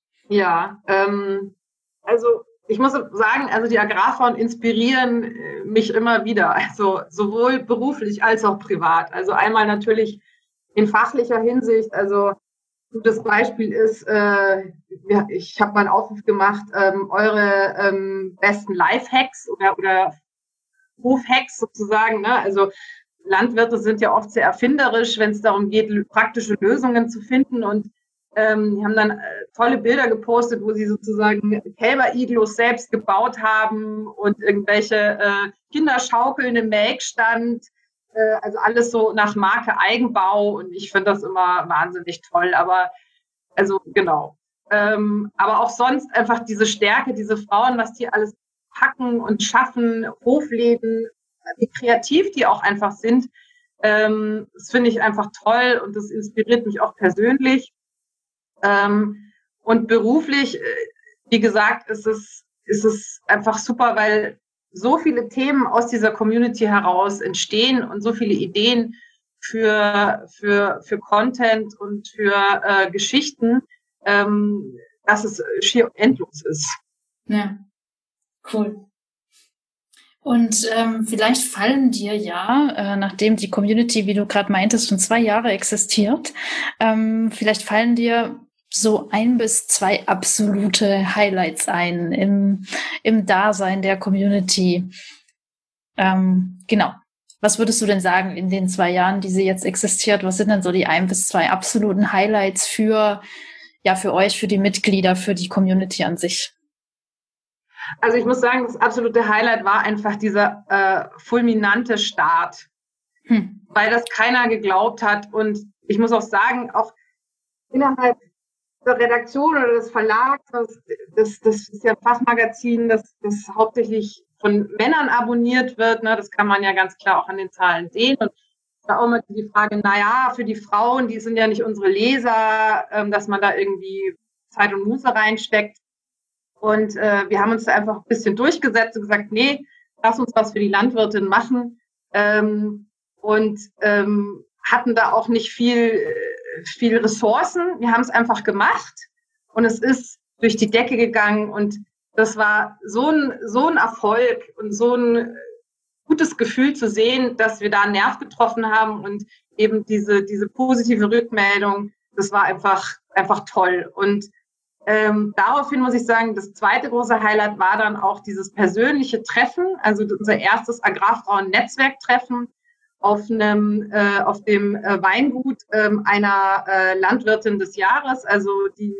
Ja, ähm, also ich muss sagen, also die Agrarfrauen inspirieren mich immer wieder, also sowohl beruflich als auch privat. Also einmal natürlich in fachlicher Hinsicht, also das Beispiel ist, äh, ja, ich habe mal einen Aufruf gemacht, ähm, eure ähm, besten Lifehacks oder, oder Hofhacks sozusagen, ne? Also Landwirte sind ja oft sehr erfinderisch, wenn es darum geht, praktische Lösungen zu finden und Ähm, die haben dann äh, tolle Bilder gepostet, wo sie sozusagen Kälber-Iglos selbst gebaut haben und irgendwelche äh, Kinderschaukeln im Melkstand. Äh, also alles so nach Marke Eigenbau. Und ich finde das immer wahnsinnig toll. Aber also genau. Ähm, aber auch sonst einfach diese Stärke, diese Frauen, was die alles packen und schaffen, Hofläden, wie kreativ die auch einfach sind. Ähm, das finde ich einfach toll und das inspiriert mich auch persönlich. Ähm, und beruflich, wie gesagt, ist es, ist es einfach super, weil so viele Themen aus dieser Community heraus entstehen und so viele Ideen für, für, für Content und für äh, Geschichten, ähm, dass es schier endlos ist. Ja, cool. Und ähm, vielleicht fallen dir ja, äh, nachdem die Community, wie du gerade meintest, schon zwei Jahre existiert, ähm, vielleicht fallen dir so ein bis zwei absolute Highlights ein im, im Dasein der Community. Ähm, genau. Was würdest du denn sagen in den zwei Jahren, die sie jetzt existiert? Was sind denn so die ein bis zwei absoluten Highlights für, ja, für euch, für die Mitglieder, für die Community an sich? Also ich muss sagen, das absolute Highlight war einfach dieser äh, fulminante Start, hm. weil das keiner geglaubt hat. Und ich muss auch sagen, auch innerhalb der Redaktion oder des Verlags, das, das, das ist ja ein Fachmagazin, das, das hauptsächlich von Männern abonniert wird. Ne? Das kann man ja ganz klar auch an den Zahlen sehen. Und da auch immer die Frage, naja, für die Frauen, die sind ja nicht unsere Leser, ähm, dass man da irgendwie Zeit und Muße reinsteckt. Und äh, wir haben uns da einfach ein bisschen durchgesetzt und gesagt, nee, lass uns was für die Landwirtin machen. Ähm, und ähm, hatten da auch nicht viel, viel Ressourcen. Wir haben es einfach gemacht und es ist durch die Decke gegangen. Und das war so ein, so ein Erfolg und so ein gutes Gefühl zu sehen, dass wir da einen Nerv getroffen haben und eben diese, diese positive Rückmeldung, das war einfach einfach toll. Und ähm, daraufhin muss ich sagen, das zweite große Highlight war dann auch dieses persönliche Treffen, also unser erstes Agrarfrauen-Netzwerktreffen auf einem, äh, auf dem äh, Weingut äh, einer äh, Landwirtin des Jahres, also die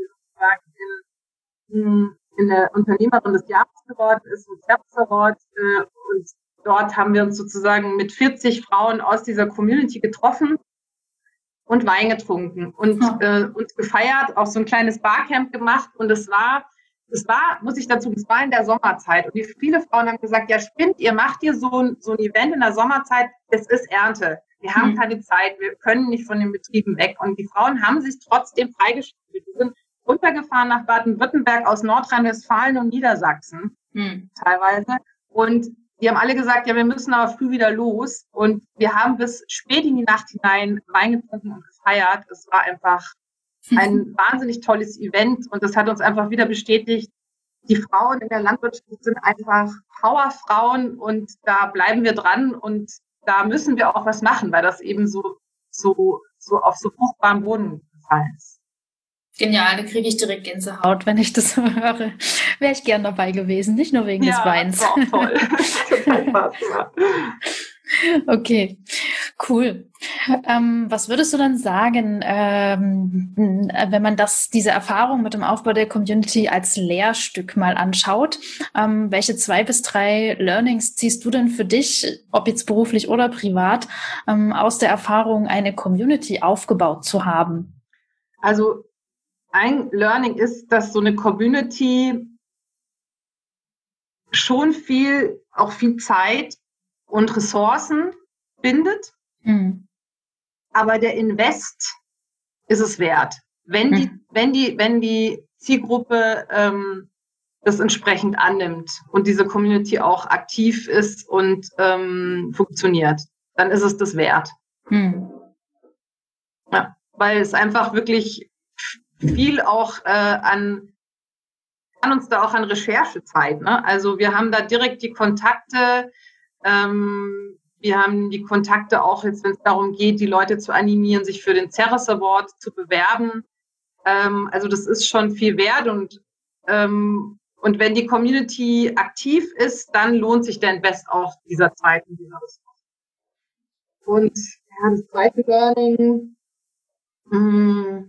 in, in der Unternehmerin des Jahres geworden ist, ein Service Award, äh, und dort haben wir uns sozusagen mit vierzig Frauen aus dieser Community getroffen und Wein getrunken und ja. äh, uns gefeiert, auch so ein kleines Barcamp gemacht. Und es war, es war, muss ich dazu, es war in der Sommerzeit. Und die, viele Frauen haben gesagt, ja spinnt, ihr macht ihr so ein, so ein Event in der Sommerzeit, es ist Ernte. Wir haben mhm. keine Zeit, wir können nicht von den Betrieben weg. Und die Frauen haben sich trotzdem freigestellt. Die sind runtergefahren nach Baden-Württemberg aus Nordrhein-Westfalen und Niedersachsen mhm. teilweise. Und die haben alle gesagt, ja, wir müssen aber früh wieder los. Und wir haben bis spät in die Nacht hinein Wein getrunken und gefeiert. Es war einfach ein wahnsinnig tolles Event. Und das hat uns einfach wieder bestätigt, die Frauen in der Landwirtschaft sind einfach Powerfrauen. Und da bleiben wir dran. Und da müssen wir auch was machen, weil das eben so, so, so auf so fruchtbarem Boden gefallen ist. Genial, da kriege ich direkt Gänsehaut, wenn ich das höre. Wäre ich gern dabei gewesen, nicht nur wegen ja, des Weins. Ja, toll. Total Spaß gemacht. Okay, cool. Ähm, was würdest du dann sagen, ähm, wenn man das, diese Erfahrung mit dem Aufbau der Community als Lehrstück mal anschaut? Ähm, welche zwei bis drei Learnings ziehst du denn für dich, ob jetzt beruflich oder privat, ähm, aus der Erfahrung, eine Community aufgebaut zu haben? Also ein Learning ist, dass so eine Community schon viel, auch viel Zeit und Ressourcen bindet. Mhm. Aber der Invest ist es wert, wenn mhm. die, wenn die, wenn die Zielgruppe ähm, das entsprechend annimmt und diese Community auch aktiv ist und ähm, funktioniert, dann ist es das wert. Mhm. Ja, weil es einfach wirklich viel auch äh, an, an uns da auch an Recherchezeit. Ne? Also wir haben da direkt die Kontakte, ähm, wir haben die Kontakte auch jetzt, wenn es darum geht, die Leute zu animieren, sich für den Ceres Award zu bewerben. Ähm, also das ist schon viel wert und, ähm, und wenn die Community aktiv ist, dann lohnt sich der Invest auch dieser Zeit. Und dieser und ja, das zweite Learning, mh,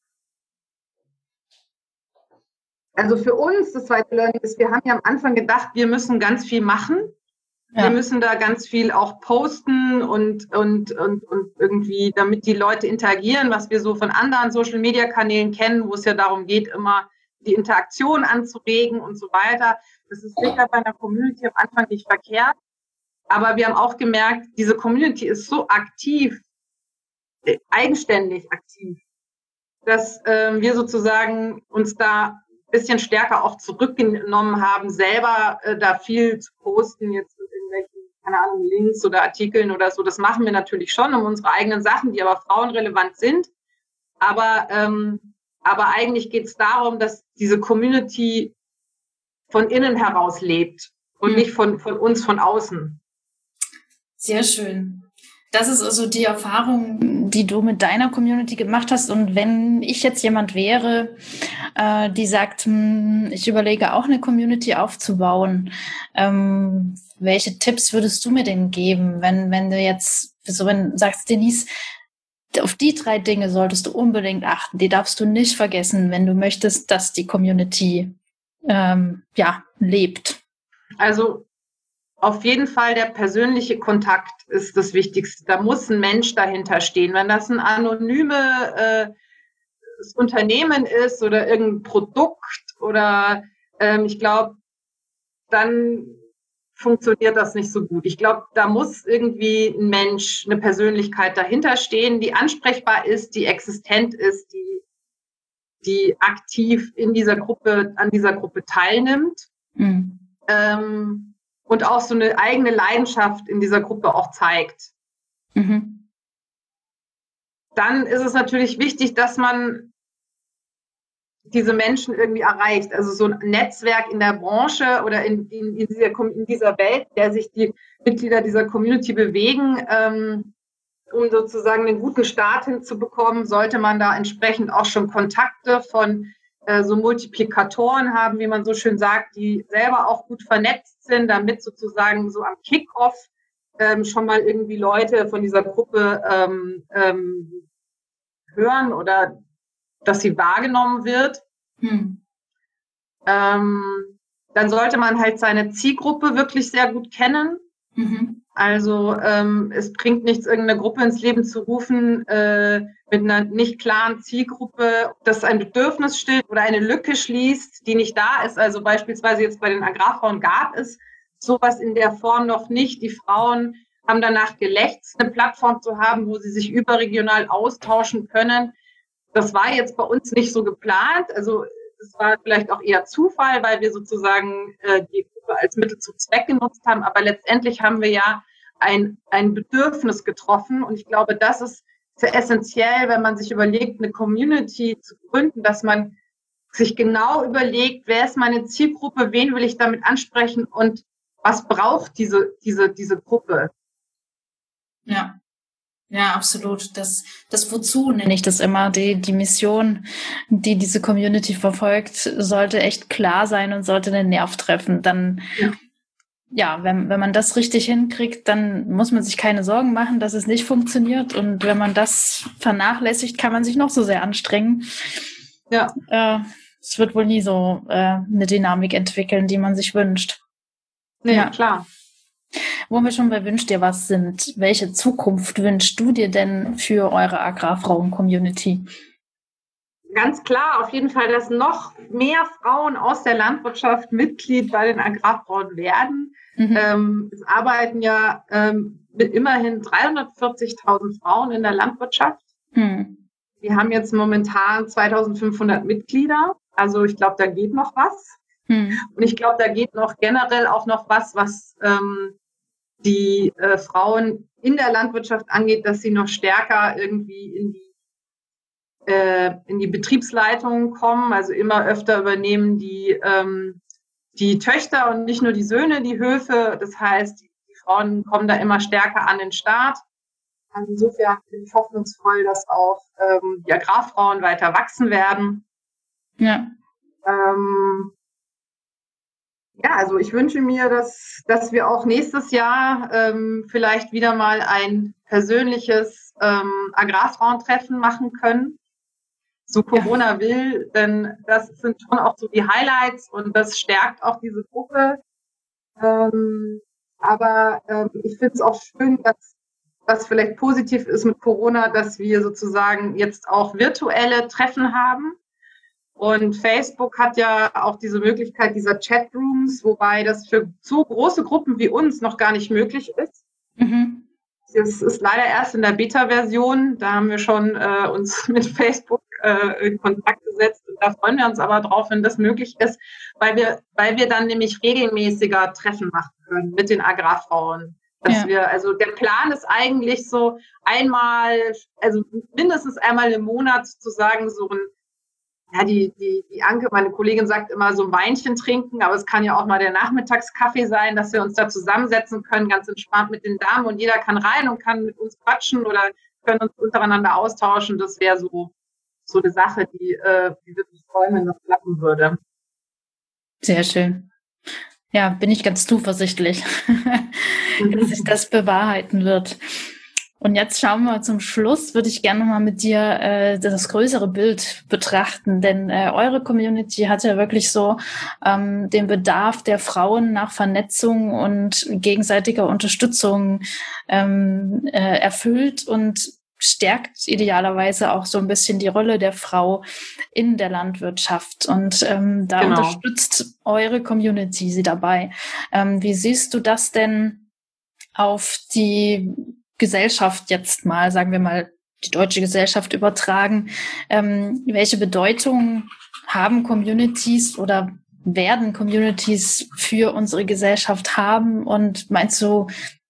also für uns, das zweite Learning ist, wir haben ja am Anfang gedacht, wir müssen ganz viel machen. Ja. Wir müssen da ganz viel auch posten und, und, und, und irgendwie, damit die Leute interagieren, was wir so von anderen Social-Media-Kanälen kennen, wo es ja darum geht, immer die Interaktion anzuregen und so weiter. Das ist sicher bei einer Community am Anfang nicht verkehrt. Aber wir haben auch gemerkt, diese Community ist so aktiv, eigenständig aktiv, dass äh, wir sozusagen uns da bisschen stärker auch zurückgenommen haben, selber äh, da viel zu posten, jetzt mit irgendwelchen, keine Ahnung, Links oder Artikeln oder so. Das machen wir natürlich schon um unsere eigenen Sachen, die aber frauenrelevant sind. Aber, ähm, aber eigentlich geht es darum, dass diese Community von innen heraus lebt und mhm. nicht von, von uns von außen. Sehr schön. Das ist also die Erfahrung, die du mit deiner Community gemacht hast. Und wenn ich jetzt jemand wäre, äh, die sagt, hm, ich überlege auch eine Community aufzubauen, ähm, welche Tipps würdest du mir denn geben, wenn, wenn du jetzt, so wenn du sagst, Denise, auf die drei Dinge solltest du unbedingt achten, die darfst du nicht vergessen, wenn du möchtest, dass die Community ähm, ja, lebt? Also auf jeden Fall der persönliche Kontakt ist das Wichtigste. Da muss ein Mensch dahinter stehen. Wenn das ein anonymes äh, Unternehmen ist oder irgendein Produkt oder ähm, ich glaube, dann funktioniert das nicht so gut. Ich glaube, da muss irgendwie ein Mensch, eine Persönlichkeit dahinter stehen, die ansprechbar ist, die existent ist, die, die aktiv in dieser Gruppe, an dieser Gruppe teilnimmt. Mhm. Ähm, und auch so eine eigene Leidenschaft in dieser Gruppe auch zeigt. Mhm. Dann ist es natürlich wichtig, dass man diese Menschen irgendwie erreicht. Also so ein Netzwerk in der Branche oder in, in, in, dieser, in dieser Welt, der sich die Mitglieder dieser Community bewegen, ähm, um sozusagen einen guten Start hinzubekommen, sollte man da entsprechend auch schon Kontakte von äh, so Multiplikatoren haben, wie man so schön sagt, die selber auch gut vernetzt sind, damit sozusagen so am Kick-Off ähm, schon mal irgendwie Leute von dieser Gruppe ähm, ähm, hören oder dass sie wahrgenommen wird. Hm. Ähm, dann sollte man halt seine Zielgruppe wirklich sehr gut kennen. Mhm. Also ähm, es bringt nichts, irgendeine Gruppe ins Leben zu rufen äh, mit einer nicht klaren Zielgruppe, das ein Bedürfnis stillt oder eine Lücke schließt, die nicht da ist. Also beispielsweise jetzt bei den Agrarfrauen gab es sowas in der Form noch nicht. Die Frauen haben danach gelächzt, eine Plattform zu haben, wo sie sich überregional austauschen können. Das war jetzt bei uns nicht so geplant. Also es war vielleicht auch eher Zufall, weil wir sozusagen äh, die Gruppe als Mittel zum Zweck genutzt haben. Aber letztendlich haben wir ja ein, ein Bedürfnis getroffen. Und ich glaube, das ist sehr essentiell, wenn man sich überlegt, eine Community zu gründen, dass man sich genau überlegt, wer ist meine Zielgruppe, wen will ich damit ansprechen und was braucht diese, diese, diese Gruppe. Ja. Ja, absolut. Das, das Wozu nenne ich das immer. Die, die Mission, die diese Community verfolgt, sollte echt klar sein und sollte den Nerv treffen. Dann, ja, ja wenn, wenn man das richtig hinkriegt, dann muss man sich keine Sorgen machen, dass es nicht funktioniert. Und wenn man das vernachlässigt, kann man sich noch so sehr anstrengen. Ja. Äh, es wird wohl nie so äh, eine Dynamik entwickeln, die man sich wünscht. Nee, ja, klar. Wo wir schon bei Wünsch dir was sind, welche Zukunft wünschst du dir denn für eure Agrarfrauen-Community? Ganz klar, auf jeden Fall, dass noch mehr Frauen aus der Landwirtschaft Mitglied bei den Agrarfrauen werden. Mhm. Ähm, es arbeiten ja ähm, mit immerhin dreihundertvierzigtausend Frauen in der Landwirtschaft. Mhm. Wir haben jetzt momentan zweitausendfünfhundert Mitglieder. Also ich glaube, da geht noch was. Mhm. Und ich glaube, da geht noch generell auch noch was, was ähm, die äh, Frauen in der Landwirtschaft angeht, dass sie noch stärker irgendwie in die, äh, in die Betriebsleitung kommen. Also immer öfter übernehmen die, ähm, die Töchter und nicht nur die Söhne die Höfe. Das heißt, die, die Frauen kommen da immer stärker an den Start. Also insofern bin ich hoffnungsvoll, dass auch ähm, die Agrarfrauen weiter wachsen werden. Ja. Ähm, Ja, also ich wünsche mir, dass, dass wir auch nächstes Jahr ähm, vielleicht wieder mal ein persönliches ähm, Agrarfrauentreffen machen können. So Corona ja. will, denn das sind schon auch so die Highlights und das stärkt auch diese Gruppe. Ähm, aber ähm, ich finde es auch schön, dass was vielleicht positiv ist mit Corona, dass wir sozusagen jetzt auch virtuelle Treffen haben. Und Facebook hat ja auch diese Möglichkeit dieser Chatrooms, wobei das für so große Gruppen wie uns noch gar nicht möglich ist. Mhm. Das ist leider erst in der Beta-Version. Da haben wir schon äh, uns mit Facebook äh, in Kontakt gesetzt. Und da freuen wir uns aber drauf, wenn das möglich ist, weil wir, weil wir dann nämlich regelmäßiger Treffen machen können mit den Agrarfrauen. Dass ja. wir, also der Plan ist eigentlich so einmal, also mindestens einmal im Monat zu sagen, so ein Ja, die, die, die Anke, meine Kollegin, sagt immer so ein Weinchen trinken, aber es kann ja auch mal der Nachmittagskaffee sein, dass wir uns da zusammensetzen können, ganz entspannt mit den Damen und jeder kann rein und kann mit uns quatschen oder können uns untereinander austauschen. Das wäre so, so eine Sache, die, äh, die würde mich freuen, wenn das klappen würde. Sehr schön. Ja, bin ich ganz zuversichtlich, dass sich das bewahrheiten wird. Und jetzt schauen wir zum Schluss, würde ich gerne nochmal mit dir äh, das größere Bild betrachten, denn äh, eure Community hat ja wirklich so ähm, den Bedarf der Frauen nach Vernetzung und gegenseitiger Unterstützung ähm, äh, erfüllt und stärkt idealerweise auch so ein bisschen die Rolle der Frau in der Landwirtschaft. Und ähm, da genau. unterstützt eure Community sie dabei. Ähm, wie siehst du das denn auf die Gesellschaft jetzt mal, sagen wir mal, die deutsche Gesellschaft übertragen? Ähm, welche Bedeutung haben Communities oder werden Communities für unsere Gesellschaft haben? Und meinst du,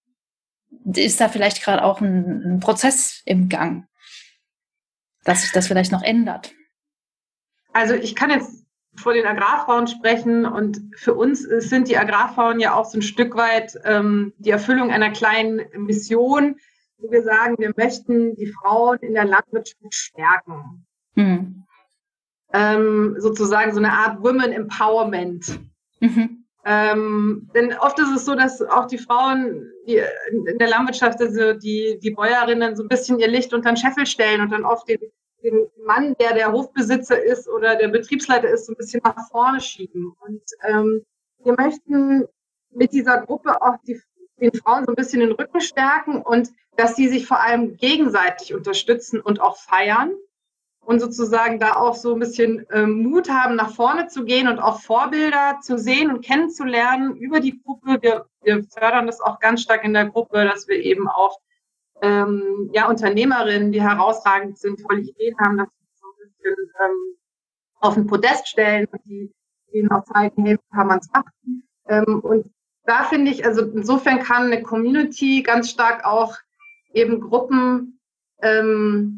ist da vielleicht gerade auch ein, ein Prozess im Gang, dass sich das vielleicht noch ändert? Also ich kann jetzt vor den Agrarfrauen sprechen und für uns sind die Agrarfrauen ja auch so ein Stück weit ähm, die Erfüllung einer kleinen Mission. wo wir sagen, wir möchten die Frauen in der Landwirtschaft stärken. Mhm. Ähm, sozusagen so eine Art Women Empowerment. Mhm. Ähm, denn oft ist es so, dass auch die Frauen die in der Landwirtschaft, also die, die Bäuerinnen, so ein bisschen ihr Licht unter den Scheffel stellen und dann oft den, den Mann, der der Hofbesitzer ist oder der Betriebsleiter ist, so ein bisschen nach vorne schieben. Und ähm, wir möchten mit dieser Gruppe auch die, den Frauen so ein bisschen den Rücken stärken und dass sie sich vor allem gegenseitig unterstützen und auch feiern. Und sozusagen da auch so ein bisschen äh, Mut haben, nach vorne zu gehen und auch Vorbilder zu sehen und kennenzulernen über die Gruppe. Wir, wir fördern das auch ganz stark in der Gruppe, dass wir eben auch ähm, ja, Unternehmerinnen, die herausragend sind, tolle Ideen haben, dass wir so ein bisschen ähm, auf den Podest stellen und die denen auch zeigen, hey, wie kann man es machen. Ähm, und da finde ich, also insofern kann eine Community ganz stark auch eben Gruppen ähm,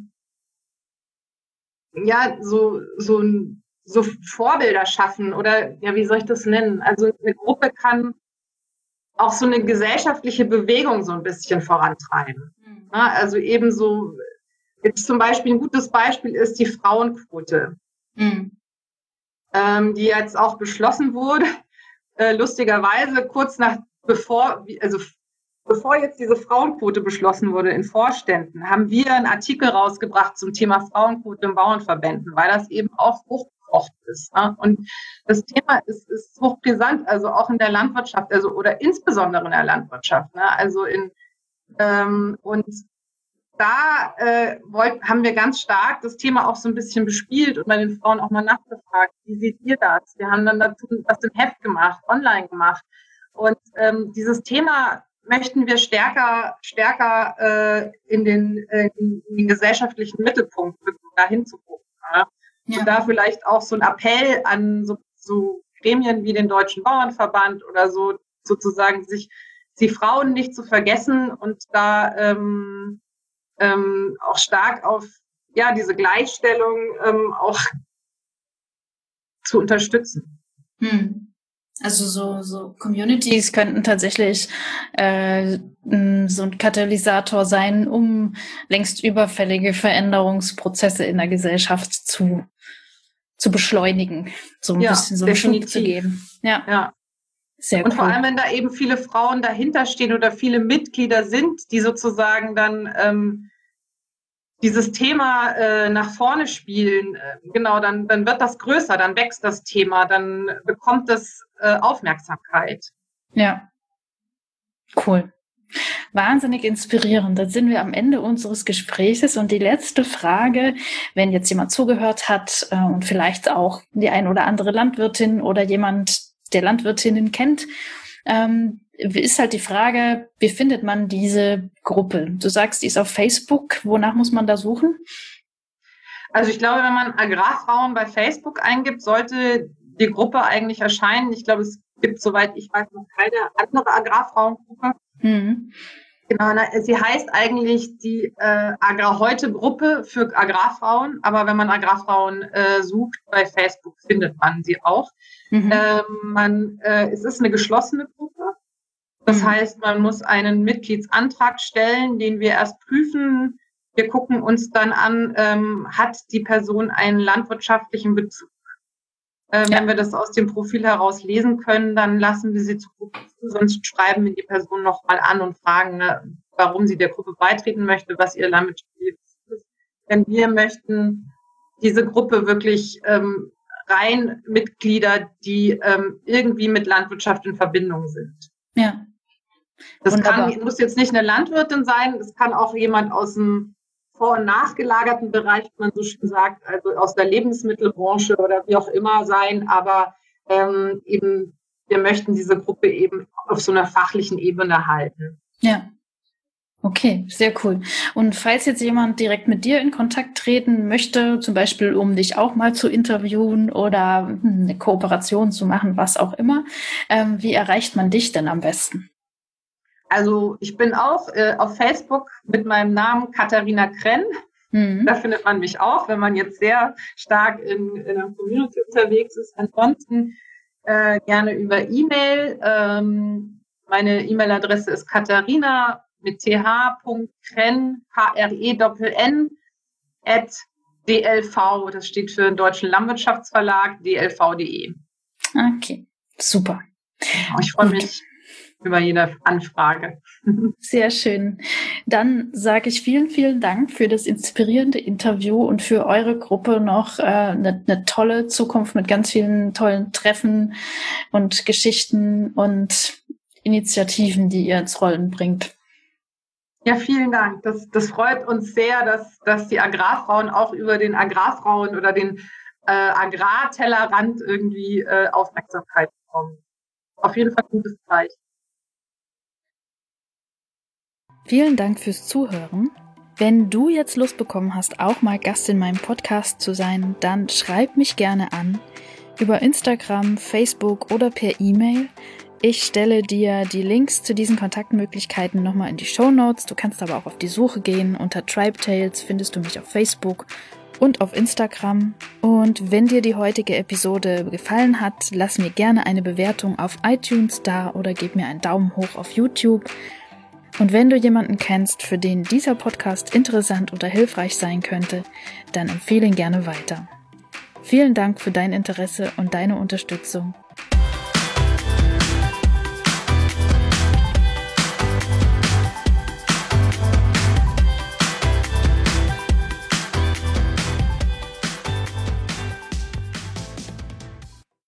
ja, so, so, so Vorbilder schaffen oder, ja, wie soll ich das nennen? Also eine Gruppe kann auch so eine gesellschaftliche Bewegung so ein bisschen vorantreiben. Mhm. Ja, also eben so, jetzt zum Beispiel ein gutes Beispiel ist die Frauenquote, mhm. ähm, die jetzt auch beschlossen wurde, äh, lustigerweise kurz nach, bevor, also Bevor jetzt diese Frauenquote beschlossen wurde in Vorständen, haben wir einen Artikel rausgebracht zum Thema Frauenquote in Bauernverbänden, weil das eben auch hochgekocht ist. Ne? Und das Thema ist, ist hochbrisant, also auch in der Landwirtschaft, also oder insbesondere in der Landwirtschaft. Ne? Also in ähm, und da äh, wollt, haben wir ganz stark das Thema auch so ein bisschen bespielt und bei den Frauen auch mal nachgefragt, wie seht ihr das? Wir haben dann dazu was im Heft gemacht, online gemacht. Und ähm, dieses Thema möchten wir stärker, stärker äh, in, den, äh, in den gesellschaftlichen Mittelpunkt dahin zu gucken. Ja? Ja. Und da vielleicht auch so ein Appell an so, so Gremien wie den Deutschen Bauernverband oder so, sozusagen sich die Frauen nicht zu vergessen und da ähm, ähm, auch stark auf ja diese Gleichstellung ähm, auch zu unterstützen. Hm. Also so, so Communities könnten tatsächlich äh, so ein Katalysator sein, um längst überfällige Veränderungsprozesse in der Gesellschaft zu, zu beschleunigen, so ein ja, bisschen so einen Schub zu geben. Ja, ja. Sehr Und cool. Vor allem, wenn da eben viele Frauen dahinter stehen oder viele Mitglieder sind, die sozusagen dann ähm, dieses Thema äh, nach vorne spielen, äh, genau, dann, dann wird das größer, dann wächst das Thema, dann bekommt es äh, Aufmerksamkeit. Ja, cool. Wahnsinnig inspirierend. Dann sind wir am Ende unseres Gespräches und die letzte Frage, wenn jetzt jemand zugehört hat äh, und vielleicht auch die ein oder andere Landwirtin oder jemand, der Landwirtinnen kennt, ähm, ist halt die Frage, wie findet man diese Gruppe? Du sagst, die ist auf Facebook. Wonach muss man da suchen? Also ich glaube, wenn man Agrarfrauen bei Facebook eingibt, sollte die Gruppe eigentlich erscheinen. Ich glaube, es gibt, soweit ich weiß, noch keine andere Agrarfrauengruppe. Mhm. Genau, sie heißt eigentlich die äh, Agrar-Heute-Gruppe für Agrarfrauen, aber wenn man Agrarfrauen äh, sucht bei Facebook, findet man sie auch. Mhm. Ähm, man, äh, es ist eine geschlossene Gruppe. Das mhm. heißt, man muss einen Mitgliedsantrag stellen, den wir erst prüfen. Wir gucken uns dann an, ähm, hat die Person einen landwirtschaftlichen Bezug? Äh, ja. Wenn wir das aus dem Profil heraus lesen können, dann lassen wir sie zur Gruppe zu, sonst schreiben wir die Person nochmal an und fragen, ne, warum sie der Gruppe beitreten möchte, was ihr landwirtschaftliches Bezug ist. Denn wir möchten diese Gruppe wirklich ähm, rein Mitglieder, die ähm, irgendwie mit Landwirtschaft in Verbindung sind. Ja. Das kann, muss jetzt nicht eine Landwirtin sein, das kann auch jemand aus dem vor- und nachgelagerten Bereich, wie man so schön sagt, also aus der Lebensmittelbranche oder wie auch immer sein, aber ähm, eben, wir möchten diese Gruppe eben auf so einer fachlichen Ebene halten. Ja. Okay, sehr cool. Und falls jetzt jemand direkt mit dir in Kontakt treten möchte, zum Beispiel um dich auch mal zu interviewen oder eine Kooperation zu machen, was auch immer, ähm, wie erreicht man dich denn am besten? Also ich bin auch äh, auf Facebook mit meinem Namen Katharina Krenn. Mhm. Da findet man mich auch, wenn man jetzt sehr stark in, in der Community unterwegs ist. Ansonsten äh, gerne über E-Mail. Ähm, meine E-Mail-Adresse ist katharina mit th.krenn, H-R-E-N-N, at D L V, das steht für den Deutschen Landwirtschaftsverlag, D L V punkt de. Okay, super. Ich freue mich über jede Anfrage. Sehr schön. Dann sage ich vielen, vielen Dank für das inspirierende Interview und für eure Gruppe noch äh, eine, eine tolle Zukunft mit ganz vielen tollen Treffen und Geschichten und Initiativen, die ihr ins Rollen bringt. Ja, vielen Dank. Das, das freut uns sehr, dass, dass die Agrarfrauen auch über den Agrarfrauen oder den äh, Agrartellerrand irgendwie äh, Aufmerksamkeit bekommen. Auf jeden Fall ein gutes Zeichen. Vielen Dank fürs Zuhören. Wenn du jetzt Lust bekommen hast, auch mal Gast in meinem Podcast zu sein, dann schreib mich gerne an über Instagram, Facebook oder per E-Mail. Ich stelle dir die Links zu diesen Kontaktmöglichkeiten nochmal in die Shownotes. Du kannst aber auch auf die Suche gehen. Unter Tribe Tales findest du mich auf Facebook und auf Instagram. Und wenn dir die heutige Episode gefallen hat, lass mir gerne eine Bewertung auf iTunes da oder gib mir einen Daumen hoch auf YouTube. Und wenn du jemanden kennst, für den dieser Podcast interessant oder hilfreich sein könnte, dann empfehle ihn gerne weiter. Vielen Dank für dein Interesse und deine Unterstützung.